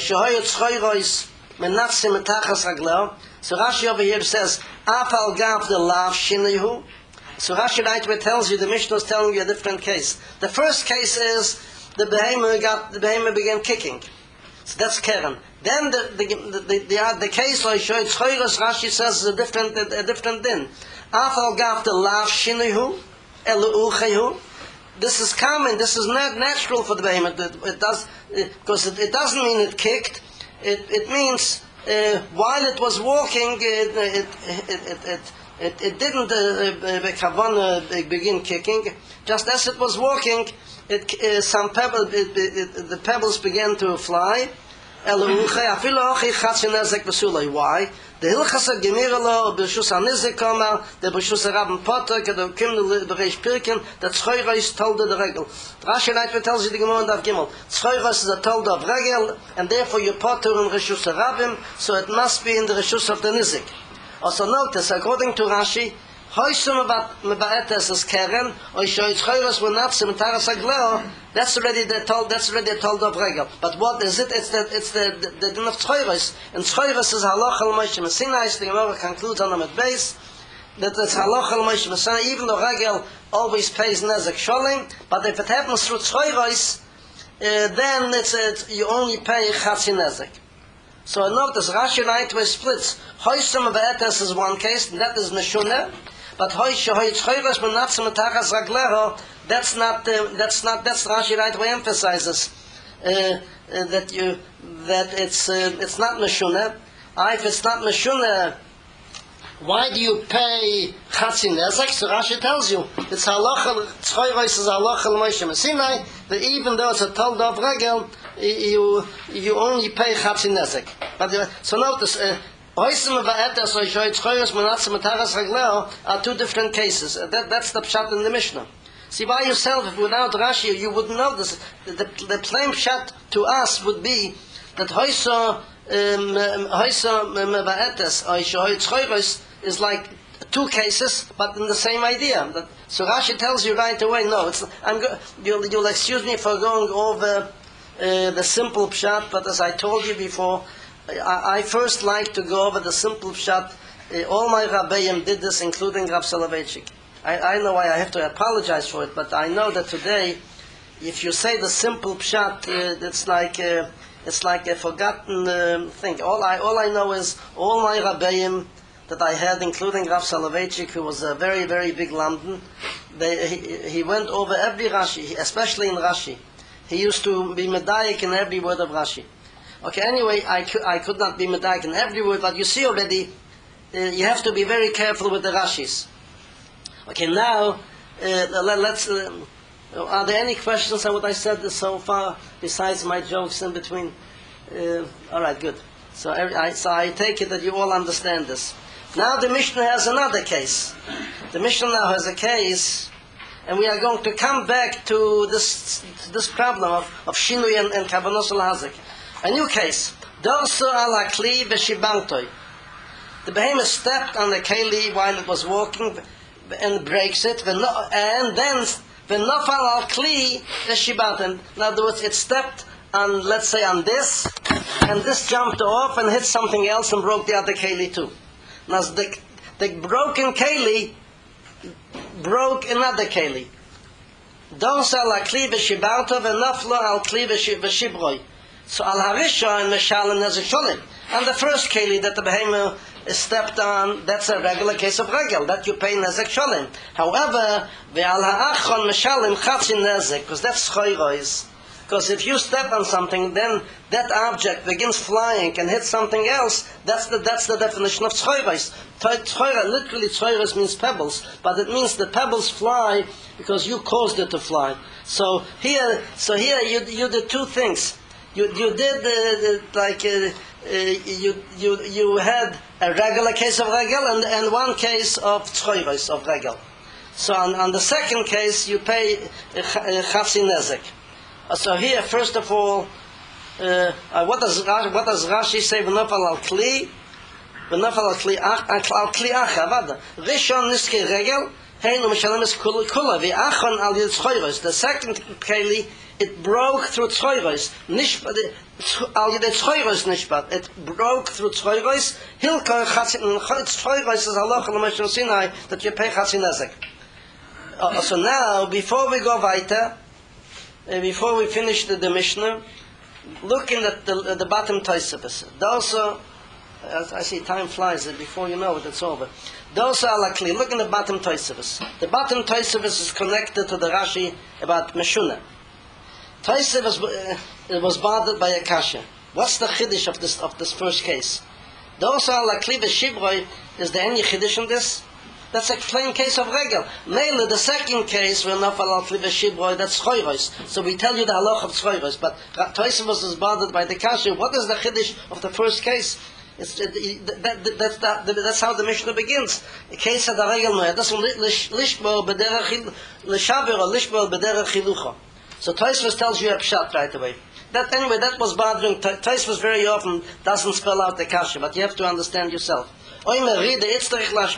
So Rashi over here says, Afal gav the lav shinayu. So Rashi right where tells you, the Mishnah is telling you a different case. The first case is, the behemoth began kicking. So that's Keren. Then the case like Rashi says is a different din. Afal gav the lav shinayu, elu. This is common. This is not natural for the behemoth. It doesn't mean it kicked. It means while it was walking, it didn't begin kicking. Just as it was walking, the pebbles began to fly. Why? The Hilchas Gemirelo, B'Shus HaNizik Kamar, the B'Shus HaRabban Potter, the Kim the B'Reish Pirkin, that Tzchoyros told the regel. Rashi Leitner tells you the Gemara of Gimel. Tzchoyros is a told of regel, and therefore you Potter in Reshus HaRabim, so it must be in the Reshus of the Nizik. Also notice, according to Rashi, Hoysum Meba'etes is Keren, or Tzchoyros will not sim Taras Agleo. That's already the told of regel. But what is it? It's the din of Tzchoyros. And Tzchoyros is Halach al Moshe Messina. The Gemara concludes on the base that it's Halach al Moshe Messina. Even though regel always pays nezek sholim, but if it happens through Tzchoyros, then you only pay Chatzi nezek. So notice Rashi Leitner splits. Hoysum Meba'etes is one case, and that is Meshunah. But that's Rashi right way emphasizes that it's not Meshunah. If it's not Meshunah, why do you pay Chatzi Nezek? So Rashi tells you it's halacha. Tzchoyros is halacha l'Moshe Messinai. That even though it's a told of regel, you only pay Chatzi Nezek. But so notice. Are two different cases. That's the pshat in the Mishnah. See, by yourself, if without Rashi, you wouldn't know this. The plain pshat to us would be that Hoysa is like two cases, but in the same idea. So Rashi tells you right away, no, you'll excuse me for going over the simple pshat, but as I told you before, I first like to go over the simple pshat. All my Rabbeim did this, including Rav Soloveitchik. I know why I have to apologize for it, but I know that today, if you say the simple pshat, it's like a forgotten thing. All I know is all my Rabbeim that I had, including Rav Soloveitchik, who was a very, very big London, he went over every Rashi, especially in Rashi. He used to be medayik in every word of Rashi. Okay, anyway, I could not be medayik in every word, but you see already, you have to be very careful with the Rashis. Okay, now, let's, are there any questions on what I said so far, besides my jokes in between? All right, good. So I take it that you all understand this. Now the Mishnah has another case. The Mishnah now has a case, and we are going to come back to this problem of Shinui and Kavanos al-Hazik. A new case. Dorso ala kli v'shibantoi. The behemoth stepped on the keli while it was walking and breaks it, and then v'nofal al kli v'shibantoi. In other words, it stepped on, let's say, on this, and this jumped off and hit something else and broke the other keli too. Now the broken keli broke another keli. Dorso ala kli v'shibantoi v'noflo al kli v'shibroi. So al harisha and meshalim nezek sholim. And the first keli that the behemoth stepped on, that's a regular case of regel, that you pay nezek sholim. However, ve'al ha'achon meshalim chatzi nezek, because that's choirois. Because if you step on something, then that object begins flying and hits something else. That's the definition of choirois. Literally, choirois means pebbles, but it means the pebbles fly because you caused it to fly. So here you did two things. You did you had a regular case of regel and one case of tzchoiros, of regel. So on the second case, you pay chatzi nezek. So here, first of all, what does Rashi say? V'nofal al kli, v'nofal al kli acha. Vada. Rishon niske regel, heinu mishalemes kula v'achon al yid tzchoiros. The second keli, it broke through tzchoiros. Al yid tzchoiros nishpat. It broke through tzchoiros. Hilka tzchoiros is halacha l'Moshe Sinai that you pay chatzi nezek. So now, before we go weiter, before we finish the Mishnah, looking at the bottom Tosafos. Also, as I see, time flies. Before you know it, it's over. Those are likely. Look in the bottom Tosafos. The bottom Tosafos is connected to the Rashi about Meshuna. Tosafos was bothered by a kasha. What's the chiddush of this first case? Those are likely. The Shibroi, is there any chiddush in this? That's a plain case of regel. Mainly the second case, we're not allowed to live a shibroy, that's choiros. So we tell you the halach of choiros. But Tosafos is bothered by the kasha. What is the chiddush of the first case? That's how the Mishnah begins. A case of the regel noya. That's lishbor b'derech l'shaber or lishbor b'derech chilucha. So Tosafos tells you a pshat right away. That was bothering. Tosafos very often doesn't spell out the kasha, but you have to understand yourself. The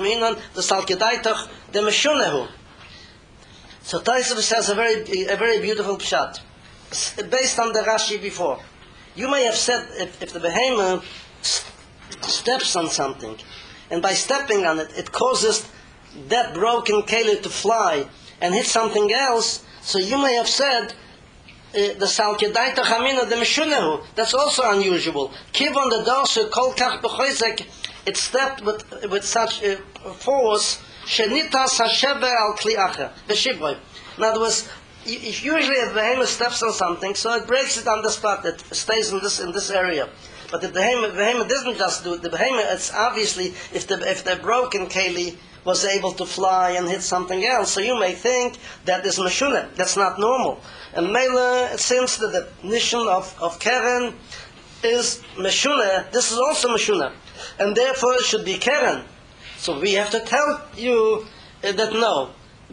Meshunehu. So Tosafos says a very beautiful pshat, based on the Rashi before. You may have said if the behemoth steps on something, and by stepping on it, it causes that broken keli to fly and hit something else. So you may have said the Salkedaita Chamina the Meshunehu. That's also unusual. Kivon the Dorse Kol Kach B'Choizek. It stepped with such a force. Shenitas hasheber al kli acher v'shibroy. In other words, usually if the behemoth steps on something, so it breaks it on the spot. It stays in this area. But if the behemoth doesn't just do it, the behemoth, it's obviously if the broken keli was able to fly and hit something else. So you may think that is meshuna. That's not normal. And Mela, since the definition of keren is meshuna, this is also meshuna. And therefore it should be keren. So we have to tell you that no.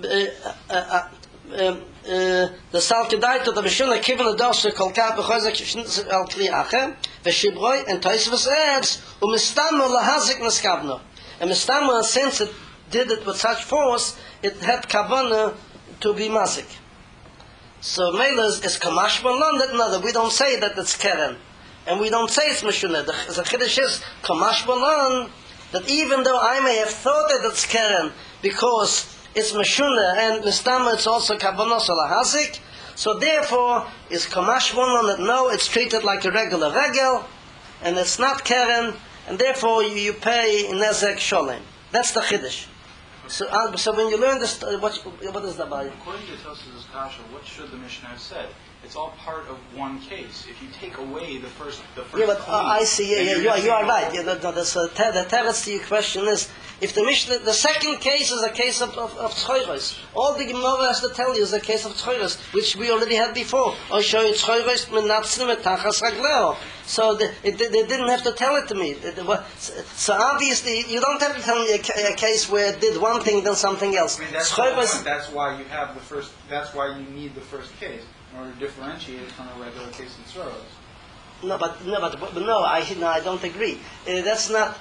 The salkedaita the meshuna given the dosha kol kap b'chozek al kli acher v'shibroi, and Tosafos adds u'mistamu lahazik neskavno. And mistamu, since it did it with such force, it had kavanah to be mazik. So Mela is kamash b'lan. No, we don't say that it's keren. And we don't say it's Meshunah. The Chiddush is Kamash Balan, that even though I may have thought that it's Keren, because it's Meshunah, and Mistama it's also Kabanos Alahazik, so therefore, is Kamash Balan that no, it's treated like a regular regel, and it's not Keren, and therefore you pay Nezek Sholem. That's the Chiddush. So when you learn this, what is that about? According to Tosafos' kasha, what should the Mishnah have said? It's all part of one case. If you take away the first yeah, but I see. Yeah, you are right. Yeah, the teretz to your question is if the Mishnah, the second case is a case of tzchoiros. All the Gemara has to tell you is a case of tzchoiros, which we already had before. Or show you tzchoiros menatzim etachas ragleo. So they didn't have to tell it to me. So obviously you don't have to tell me a case where it did one thing then something else. I mean, that's why you have the first. That's why you need the first case in order to differentiate it from a regular case in Soros. No, I don't agree. That's not.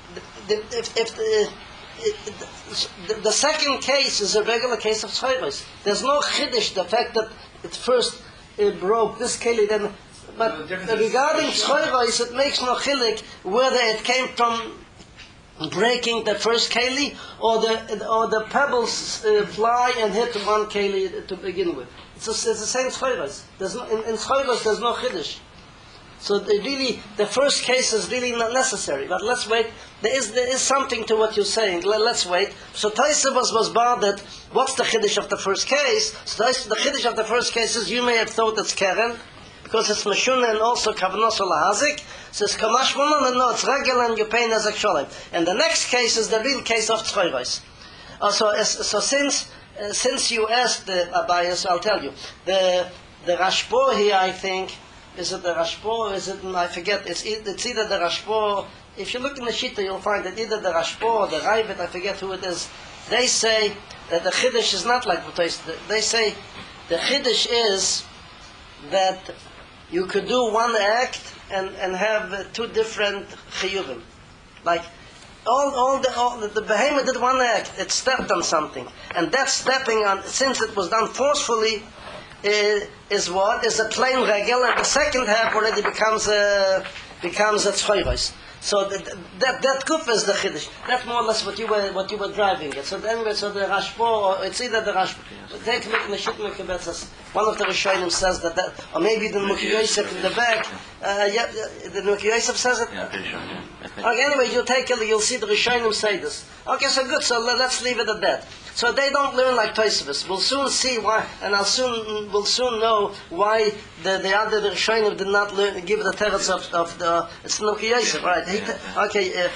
The second case is a regular case of tzchoiros. There's no chiddush. The fact that it first broke this keli, then. But regarding tzchoiros, it makes no chilik whether it came from breaking the first keli or the pebbles fly and hit one keli to begin with. It's the same tzchoiros. In tzchoiros there's no chiddush. So the first case is really not necessary. But let's wait. There is something to what you're saying. Let's wait. So Tosafos was bothered. What's the chiddush of the first case? So the chiddush of the first case is you may have thought it's keren, because it's meshuna and also kavanos lahazik. So it's kamash monon and no, it's regular and you pay nezek sholem. And the next case is the real case of tzchoiros. So since you asked Abayas, I'll tell you the Rashbo here. I think is it the Rashbo? Is it? I forget. It's either the Rashbo if you look in the Shita, you'll find that either the Rashba or the Ravid, I forget who it is, they say that the Chiddush is not like B'tois. They say the Chiddush is that you could do one act and have two different chiyuvim. Like, all the behemoth did one act, it stepped on something. And that stepping on, since it was done forcefully, is what? Is a plain regel, and the second half already becomes a tzchoiros. So that kuf is the chiddush. That's more or less what you were driving at. So anyway, so the Rashba, or it's either the Rashba. Take me in the Shit Mekebetzas. One of the Rishonim says that, or maybe the Mukhi Yosef in the back. The Mukhi Yosef says it. Yeah, I'm pretty sure. Yeah. I think. Okay, anyway, you take it, you'll see the Rishonim say this. Okay, so good. So let's leave it at that. So they don't learn like Tosafos. We'll soon see why, and we'll soon know why the other Rishonim did not give the teretz of the. It's Mukhi Yosef, right? Okay.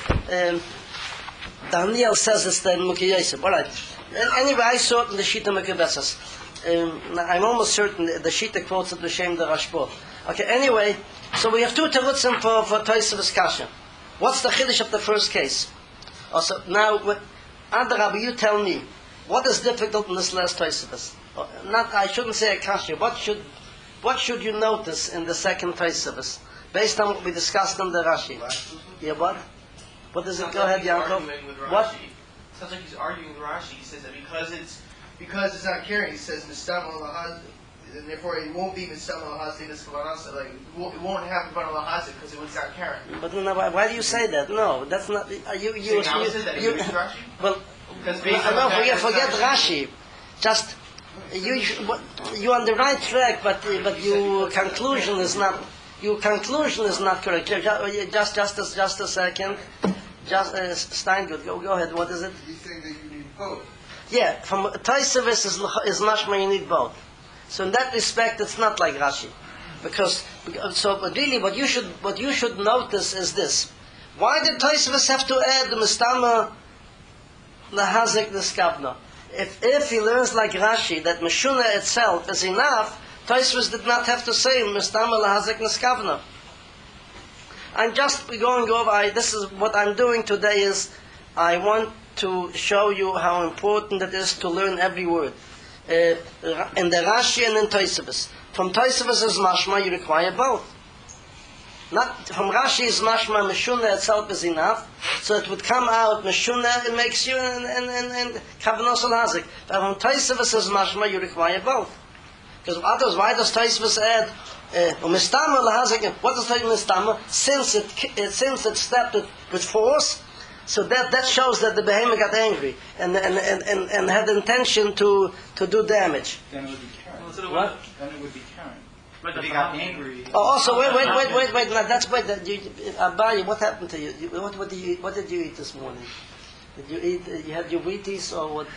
Daniel says it's the Mukhi Yosef. All right. Anyway, I saw it in the Shita Mekebetzas. I'm almost certain the Shita quotes it the Shem the Rashba. Okay. Anyway, so we have two terutzim for Tosafos Kasha. What's the chiddush of the first case? Also, now, Adrab, you tell me. What is difficult in this last Tosafos? Not, I shouldn't say a kasha. What should you notice in the second Tosafos, based on what we discussed in the Rashi? Yeah, what? What does it? Go ahead, Yaakov. What? Sounds like he's arguing with Rashi. He says that because it's not Karen, he says Mistam al and therefore it won't be Mistam al like it won't have Mistam al because it was not Karen. But no, why do you say that? No, that's not. You well. Forget Rashi. Just you're on the right track, but your conclusion is not. Your conclusion is not correct. Just a second. Steingut, go ahead. What is it? He's saying that you need both. Yeah, from Tosafos is mashma you need both. So in that respect, it's not like Rashi, but really what you should notice is this: why did Tosafos have to add the mistama lahazik neskavna? If he learns like Rashi that Meshuna itself is enough, Tosafos did not have to say mistama lahazik neskavna. I'm just going over. This is what I'm doing today. Is I want to show you how important it is to learn every word in the Rashi and in Tosafos. From Tosafos is mashma, you require both. Not from Rashi is mashma, Meshuna itself is enough, so it would come out Meshuna, it makes you and Kavanos al-Hazik. But from Tosafos is mashma, you require both. Because others, why does Tosafos add Mistama al-Hazik? What does that Mistama? Since it stepped with force, so that shows that the behemoth got angry and had the intention to do damage. Then it would be Karen. What? Then it would be Karen. If he got angry. Oh, also wait. Now, that's wait. Abaye, what happened to you? What did you eat this morning? Did you eat? You had your Wheaties or what?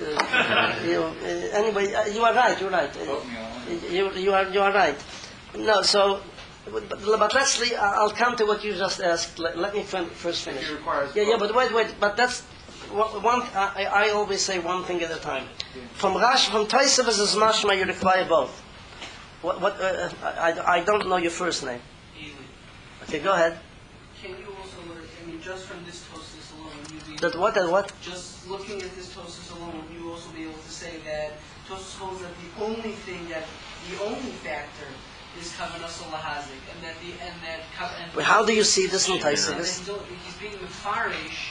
Anyway, you are right. You're right. You are right. No, so. But let's see, I'll come to what you just asked. Let me first finish. Yeah, but wait. But that's one. I always say one thing at a time. From Tosafos is mashma, you require both. I don't know your first name. Okay, go ahead. Can you also learn? I mean, just from this Tosafos alone, That what? Just looking at this Tosafos alone, you also be able to say that Tosafos holds that the only factor is kavanos lahazik, and How do you see this in Tosafos? He's being mefarish.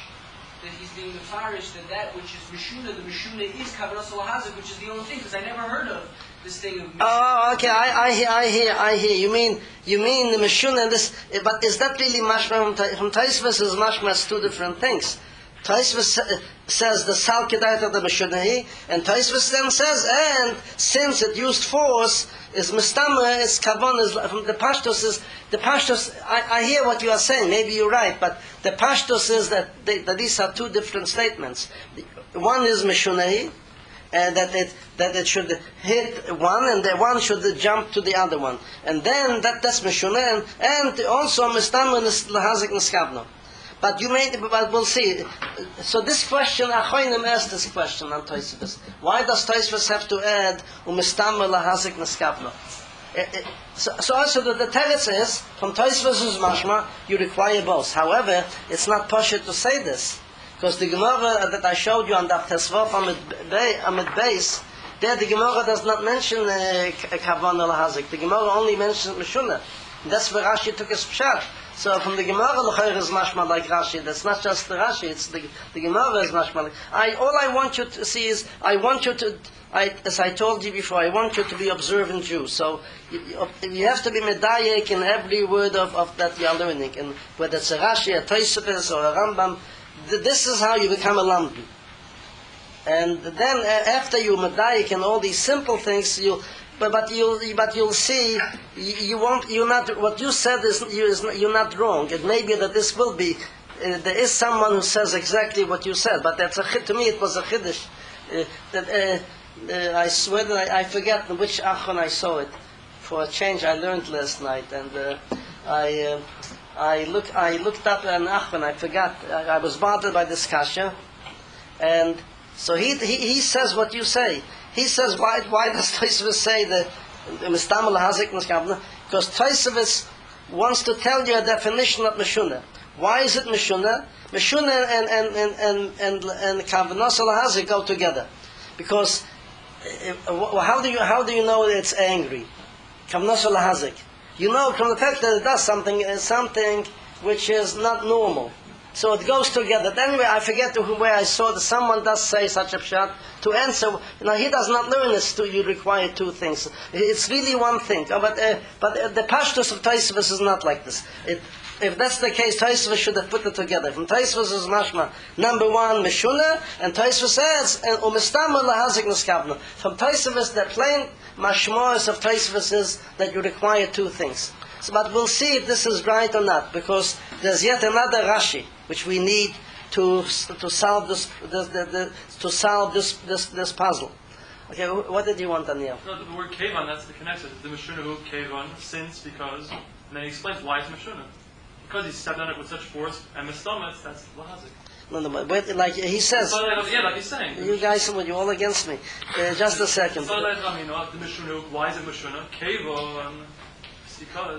That which is Meshuna, the Meshuna is kavanos lahazik, which is the only thing. Because I never heard of this thing of Meshuna. Oh, okay. I hear. You mean the Meshuna and this? But is that really mashma from Tosafos? Is mashma as two different things? Tosafos says the sal kedayt of the Meshunahi, and Tosafos then says, and since it used force, is mistama, is kavon, is from the pashtos is the pashtos. I hear what you are saying. Maybe you're right, but the pashtos is that these are two different statements. One is Meshunahi, and that it should hit one, and the one should jump to the other one, and then that's Meshuna, and also mistama lahazik neskavno. But we'll see. So this question, Achoinim asked this question on Tosafos. Why does Tosafos have to add umistama lahazik neskavno? So also the teretz is, from Tosfos is mashma, you require both. However, it's not pashut to say this. Because the Gemara that I showed you on the Tesvav Amid Beis, there the Gemara does not mention Kavan or Lahazik. The Gemara only mentions Meshuna. That's where Rashi took his pshat. So from the Gemara, L'chayr is mashma like Rashi. That's not just the Rashi, it's the Gemara is mashma like. All I want you to see is, I want you to, as I told you before, I want you to be observant Jew. So you have to be medayek in every word of that you are learning. And whether it's a Rashi, a Tosfos, or a Rambam, this is how you become a lambi. And then after you medayek in all these simple things, but you'll see you're not, what you said you're not wrong. It may be that this will be there is someone who says exactly what you said, but that's to me it was a chiddush. I swear that I forget which achon I saw it. For a change, I learned last night, and I looked up an achon. I forgot. I was bothered by this kasha, and so he says what you say. He says, why does Tosfos say that Mistamel Hazik Niskabna? Because Tosfos wants to tell you a definition of Meshuna. Why is it Meshuna? Meshuna and Kavanos Hazik go together. Because how do you know that it's angry? Kavanos Hazik. You know from the fact that it does something which is not normal. So it goes together. Anyway, I forget where I saw that someone does say such a pshat to answer. Now he does not learn this. You require two things. It's really one thing. But the pashtus of Tosfos is not like this. If that's the case, Tosfos should have put it together. From Tosfos is mashma number one Meshuna, and Tosfos says umistamel lahazik niskabna. From Tosfos, the plain mashmos of Tosfos is that you require two things. So, but we'll see if this is right or not, because there's yet another Rashi which we need to solve this puzzle. Okay, what did you want, Daniel? No, the word kevan, that's the connection. The Meshuna kevan, since, because, and then he explains why it's Meshuna. Because he stepped on it with such force, and Mistomet, that's Lahazik. No, but like he says. So, yeah, like he's saying. You guys, you're all against me. Just a second. So, the Meshuna, why is it Meshuna? Kevan. I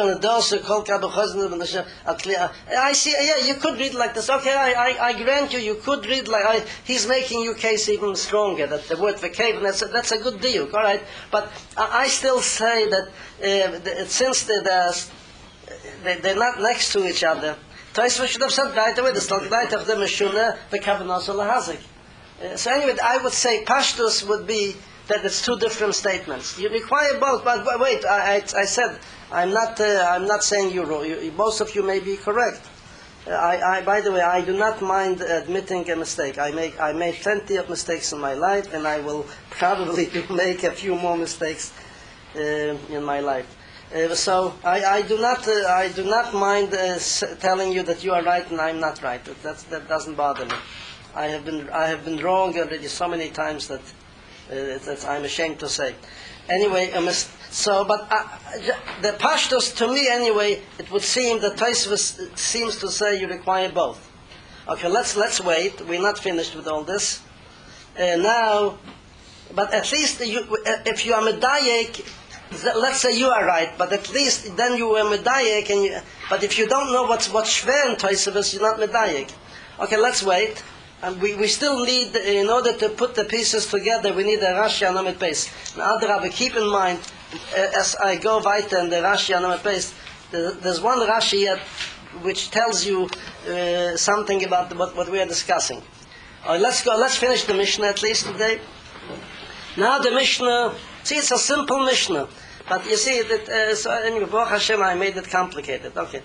see. Yeah, you could read like this. Okay, I grant you could read like he's making your case even stronger. That the word for cave, that's a good deal. All right, but I still say that since they're not next to each other, Tosfos should have said right away. The stalklight of the Meshuna, the Kavanos Lahazik. So anyway, I would say pashtus would be that it's two different statements. You require both, but wait. I said I'm not saying you're wrong. Most of you may be correct. By the way, I do not mind admitting a mistake. I made plenty of mistakes in my life, and I will probably make a few more mistakes in my life. So I do not mind telling you that you are right and I'm not right. That doesn't bother me. I have been wrong already so many times that I'm ashamed to say. Anyway, but the pashtos to me anyway, it would seem that Tosfos seems to say you require both. Okay, let's wait. We're not finished with all this now. But at least if you are medayek, let's say you are right. But at least then you were medayek, but if you don't know what's shver in Tosfos, you're not medayek. Okay, let's wait. And we still need, in order to put the pieces together, we need a Rashi and Amid Beis. Now, Rabbi, keep in mind, as I go weiter in the Rashi and Amid Beis, there's one Rashi yet which tells you something about what we are discussing. Let's finish the Mishnah at least today. Now the Mishnah, see, it's a simple Mishnah. But you see, so anyway, Baruch Hashem, I made it complicated. Okay,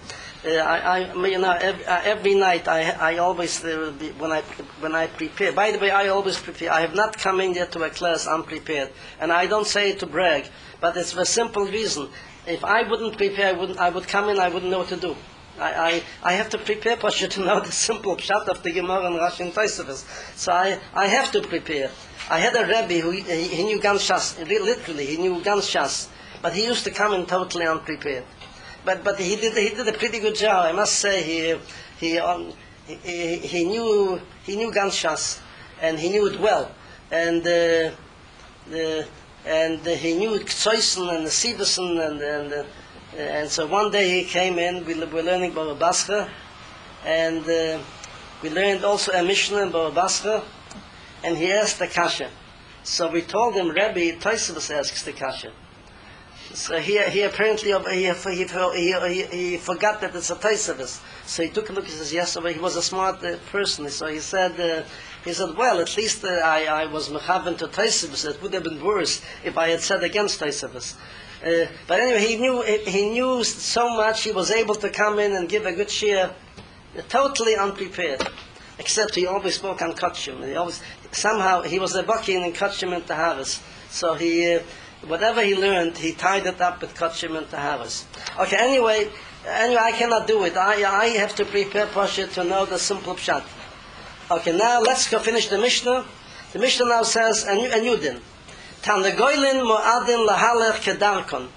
every night I always when I prepare. By the way, I always prepare. I have not come in yet to a class unprepared, and I don't say it to brag, but it's for a simple reason. If I wouldn't prepare, I would come in. I wouldn't know what to do. I have to prepare for you to know the simple pshat of the Gemara and Rashi and Tosfos. So I have to prepare. I had a Rebbe who he knew Gan Shas, literally he knew Gan Shas. But he used to come in totally unprepared. But he did a pretty good job. I must say he knew Gan Shas, and he knew it well. And and he knew Ktsoisen and the Siversen, and so one day he came in. We were learning Baba Basra, and we learned also a Mishnah in Baba Basra, and he asked the kasha. So we told him, Rebbe, Tosfos asks the kasha. So he apparently he forgot that it's a Tosfos. So he took a look. He says, "Yes, but he was a smart person." So he said, "Well, at least I was mechaven to Tosfos. It would have been worse if I had said against Tosfos." But anyway, he knew so much. He was able to come in and give a good share, totally unprepared. Except he always spoke on Kutchim. Somehow he was a Baki in Kutchim and Taharis. So whatever he learned, he tied it up with Kutchim and Taharis. Okay, anyway, I cannot do it. I have to prepare Pasha to know the simple pshat. Okay, now let's go finish the Mishnah. The Mishnah now says, a new din. Tanagoylin mu'adin lahalech kedarkon.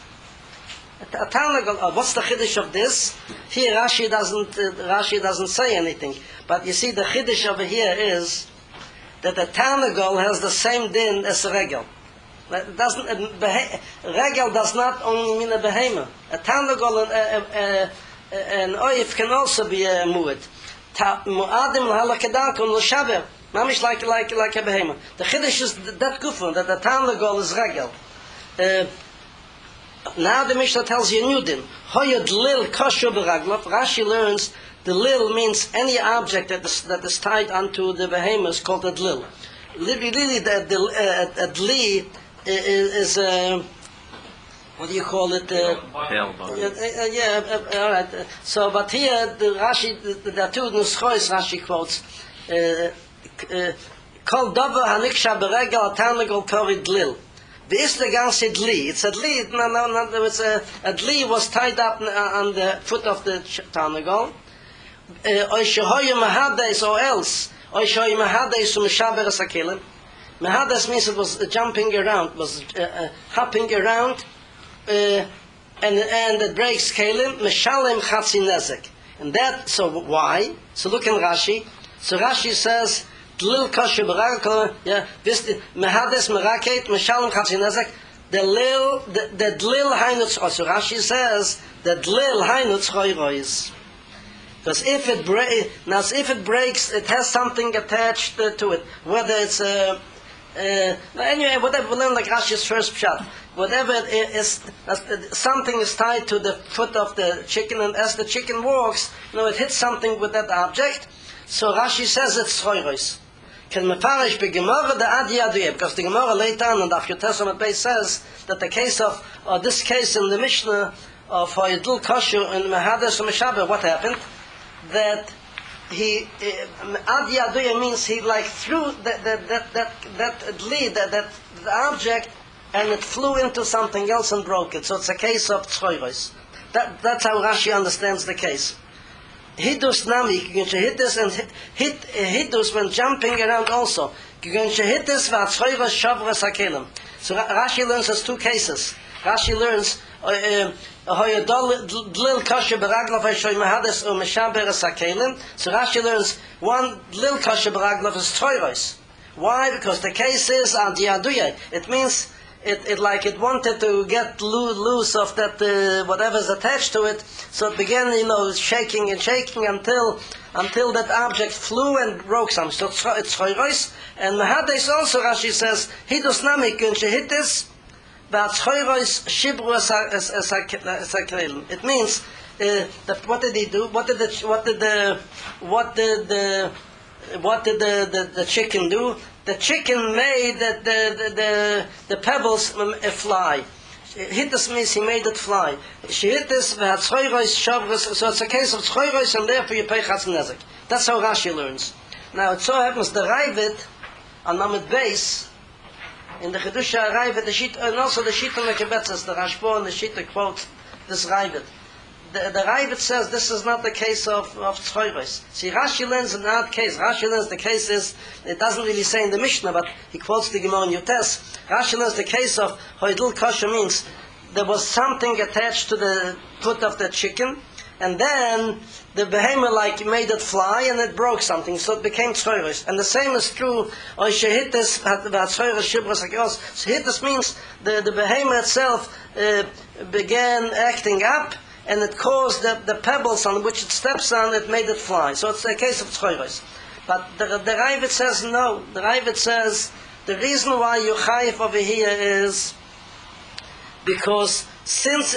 What's the chiddush of this? Here Rashi doesn't say anything. But you see, the chiddush over here is that a Tanagol has the same din as a regel. Regel does not only mean a behemoth. A Tanagol and oif can also be a mu'ad. Mu'adim lahalech kedarkon l'shaber. Mamish like a behemoth. The chiddush is that gufun, that the Tanagol is regel. Now the Mishnah tells you a new din. Hoyad lil kosher beraglov. Rashi learns the lil means any object that is tied onto the behemoth is called a lil. Really, the dli is what do you call it? All right. So, but here the Rashi, the two nuschos Rashi quotes. Kol dover haniksha beregel tanagol korid lil. This the ganze dli. It's a dli. No, it's a dli was tied up on the foot of the tanagol. Oy shehoyu mahades or else. Oy shehoyu mahades umeshaber asakelim. Mahades means it was jumping around, was hopping around, and it breaks kelim. Meshalem chatzi nezek. And that, so why? So look in Rashi. So Rashi says, Lil kosher berakel, this mehades meraket meshalem chatzi nezek. The lil hainutz. Also Rashi says the lil hainutz choyrois. Because if it breaks, it has something attached to it. Whether it's anyway, whatever we learn like Rashi's first pshat. Whatever it is, something is tied to the foot of the chicken, and as the chicken walks, it hits something with that object. So Rashi says it's choyrois. Can mefarish be Gemara the adi aduyeh, because the Gemara later on in the Daf Testament base says that the case of, or this case in the Mishnah of Yidul Kosher and Mehades Meshaber, what happened? That he adi aduyeh means he like threw that lead, that object, and it flew into something else and broke it. So it's a case of tzchoiros. That's how Rashi understands the case. Hidus nami, you can hit this and hit hidus when jumping around also. You can hit this v'atzchoiros shavras hakelim. So Rashi learns there's two cases. Rashi learns dlil kosher beraglav hashoy mahades or meshaber hakelim. So Rashi learns one dlil kosher beraglav is tzchoiros. Why? Because the case is adi aduyeh. It means it wanted to get loose of that whatever's attached to it, so it began shaking until that object flew and broke some. So it's choyros, and Mahades also Rashi says hidus namik and shehitis, but choyros shibru esakelim. It means that what did he do? What did the chicken do? The chicken made the pebbles fly. Hidus means he made it fly. Shehidus v'hatzchoyros shavros. So it's a case of tzchoyros, and therefore you pay chatz nezek. That's how Rashi learns. Now it so happens the Ravid on Lamed Beis in the Chedusha Ravid, and also the Shita Mekebetzes, the Rashbo and the Shita quote this Ravid. The Ravid says this is not the case of tzchoiros. See, Rashi learns an odd case. Rashi learns the case is, it doesn't really say in the Mishnah, but he quotes the Gemara in Yotes. Rashi learns the case of hoidul kosher means there was something attached to the foot of the chicken, and then the behemoth like made it fly and it broke something, so it became tzroirish. And the same is true. So hittis means the behemoth itself began acting up, and it caused the pebbles on which it steps on, it made it fly. So it's a case of tzroirish. But the Ravid says no. The Ravid says the reason why you chayif over here is because since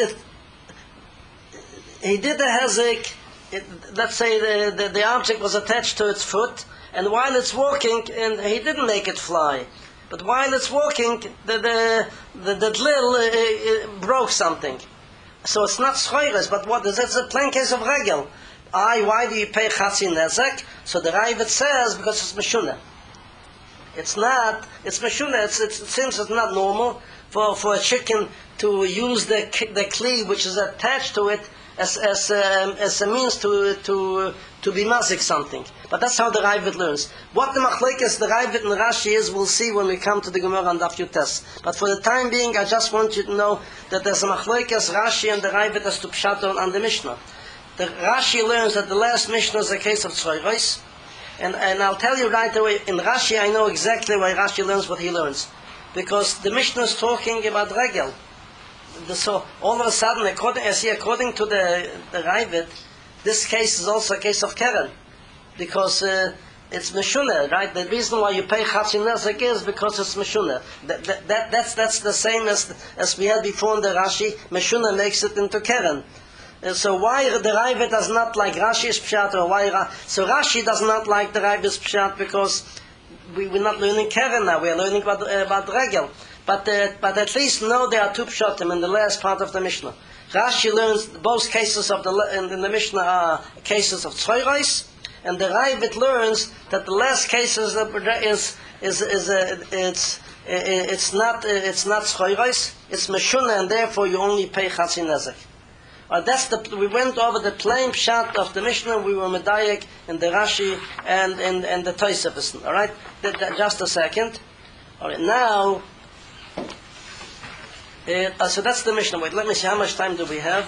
he did the hezek, let's say the object was attached to its foot, and while it's walking, and he didn't make it fly, but while it's walking, the dlil broke something. So it's not schoires, but what is it? It's a plain case of regel. Why do you pay chatzi nezek? So the Ravid says because it's meshuna. It's meshuna. It seems it's not normal for a chicken to use the kli which is attached to it as a means to be mazik something. But that's how the Ravid learns. What the machlekes the Ravid and Rashi is, we'll see when we come to the Gemara and Daf Yutes. But for the time being, I just want you to know that there's a machlekes Rashi and the Ravid as to Pshat on the Mishnah. The Rashi learns that the last Mishnah is a case of tzroiros, and I'll tell you right away, in Rashi I know exactly why Rashi learns what he learns. Because the Mishnah is talking about regel. So all of a sudden, according to the Ravid, this case is also a case of keren, because it's meshuna, right? The reason why you pay chatzi nezek is because it's meshuna. That's the same as we had before in the Rashi. Meshuna makes it into keren. So why the Ravid does not like Rashi's pshat, or why so Rashi does not like the Ravid's pshat, because we're not learning keren now. We're learning about regel. But at least know there are two pshatim in the last part of the Mishnah. Rashi learns both cases of in the Mishnah are cases of tzroiros, and the Ravid learns that the last cases it's not tzroiros, it's meshuna, and therefore you only pay chatzi nezek. We went over the plain pshat of the Mishnah. We were medayek in the Rashi and the Tosafos. All right, just a second. All right, now. So that's the Mishnah. Wait, let me see how much time do we have.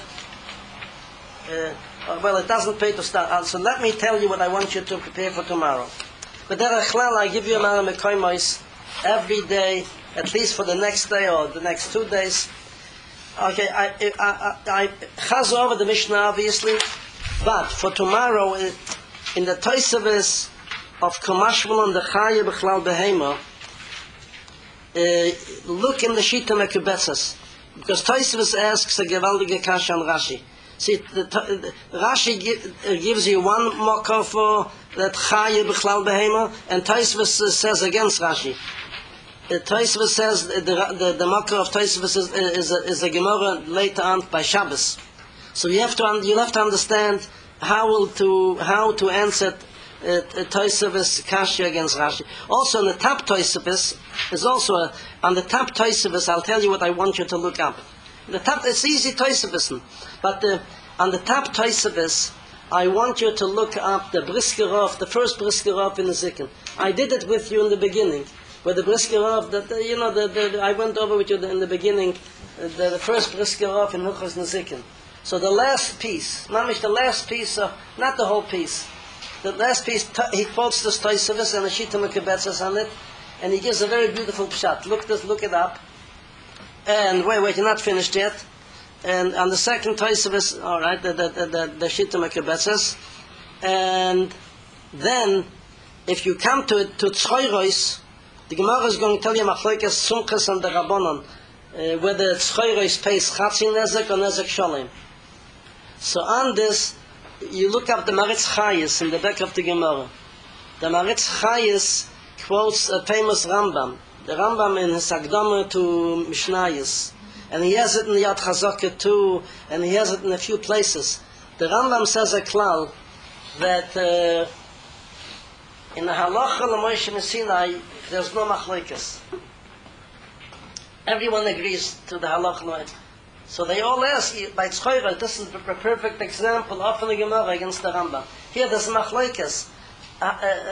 Well, it doesn't pay to start. So let me tell you what I want you to prepare for tomorrow. But I give you a mara mekoymos every day, at least for the next day or the next 2 days. Okay, I chaz over the Mishnah obviously, but for tomorrow in the Tosafos of Kamashval and the Chaya B'chlal Behema, look in the Shita Mekubetzes, because Tosafos asks a gewaldige kasha on Rashi. See, Rashi gives you one makar for that Chaya B'chlal Behema, and Tosafos says against Rashi. Tosafos says the makar of Tosafos is a Gemara later on by Shabbos. So you'll have to understand how to answer Tosafos kasha against Rashi. Also on the top Tosafos is also on the top Tosafos. I'll tell you what I want you to look up. The top, it's easy Tosafos, but on the top Tosafos I want you to look up the Briskerov, the first Briskerov in the Zikin. I did it with you in the beginning. With the Briskerov, I went over with you in the beginning, the first Briskerov in Hilchos Nezikin. So the last piece, not the last piece, not the whole piece. The last piece, he quotes this Tosafos and the Shita Mekubetzes on it, and he gives a very beautiful pshat. Look it up. And wait, you're not finished yet. And on the second Tosafos, all right, the Shita Mekubetzes, and then if you come to tzroiros, the Gemara is going to tell you machlokes Sumchas and the Rabbanon, whether tzroiros pays chatzi nezek or nezek shalem. So on this, you look up the Maritz Chayes in the back of the Gemara. The Maritz Chayes quotes a famous Rambam. The Rambam in his Akdama to Mishnayos, and he has it in the Yad Chazaka too, and he has it in a few places. The Rambam says a klal that in the Halacha l'Moshe Sinai there's no machlokes. Everyone agrees to the Halacha. So they all ask by Tzchoira, this is a perfect example of the Gemara against the Rambam. Here there's machlokes.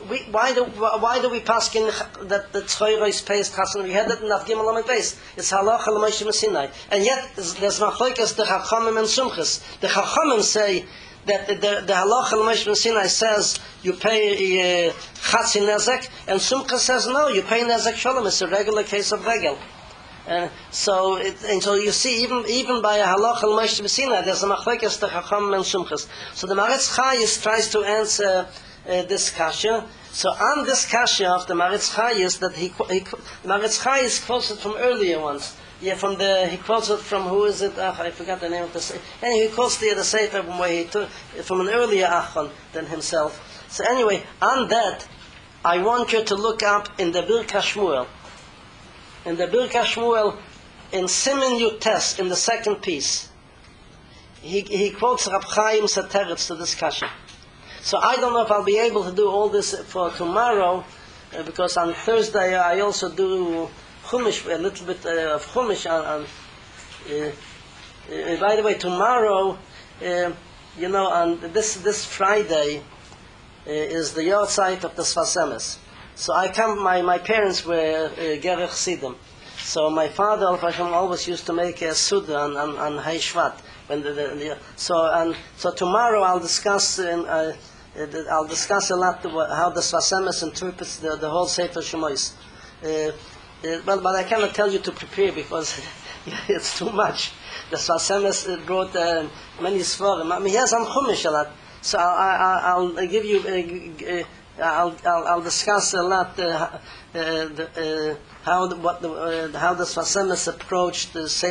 why do we pass in that the Torah is based Chassan? We had it in Av Gimel Amid Beis. It's halacha l'Moshe Sinai, and yet there's machlokes the Chachamim and Sumchus. The Chachamim say that the halacha l'Moshe Sinai says you pay Chatzi Nezek, and Sumchus says no, you pay Nezek Shalom. It's a regular case of regel. So you see, even by a halacha l'Moshe Sinai, there's a machlokes the Chachamim and Sumchus. So the Maritz Chayes tries to answer this kasha. So on this kasha of the Maritz Chayes, that Maritz Chayes quotes it from earlier ones. Yeah, he quotes it from, who is it? I forgot the name of the sefer. Anyway, he quotes the sefer from where he took from an earlier achon than himself. So anyway, on that, I want you to look up in the Birkas Shmuel. In the Birkas Shmuel, in Simen Yutes, in the second piece, he quotes Rab Chaim Sateretz to this kasha. So I don't know if I'll be able to do all this for tomorrow, because on Thursday I also do Chumash, a little bit of Chumash. By the way, tomorrow, on this Friday is the yahrzeit of the Sfas Emes. So I come. My parents were Gerech Sidim. So my father always used to make a Suda on Hay Shvat. So tomorrow I'll discuss a lot how the Sfas Emes interprets the whole Sefer Shemos. But I cannot tell you to prepare because it's too much. The Sfas Emes brought many svarim. I mean, he has on Chumash a lot. So I'll give you. I'll discuss a lot how the Sfas Emes approached the Sefer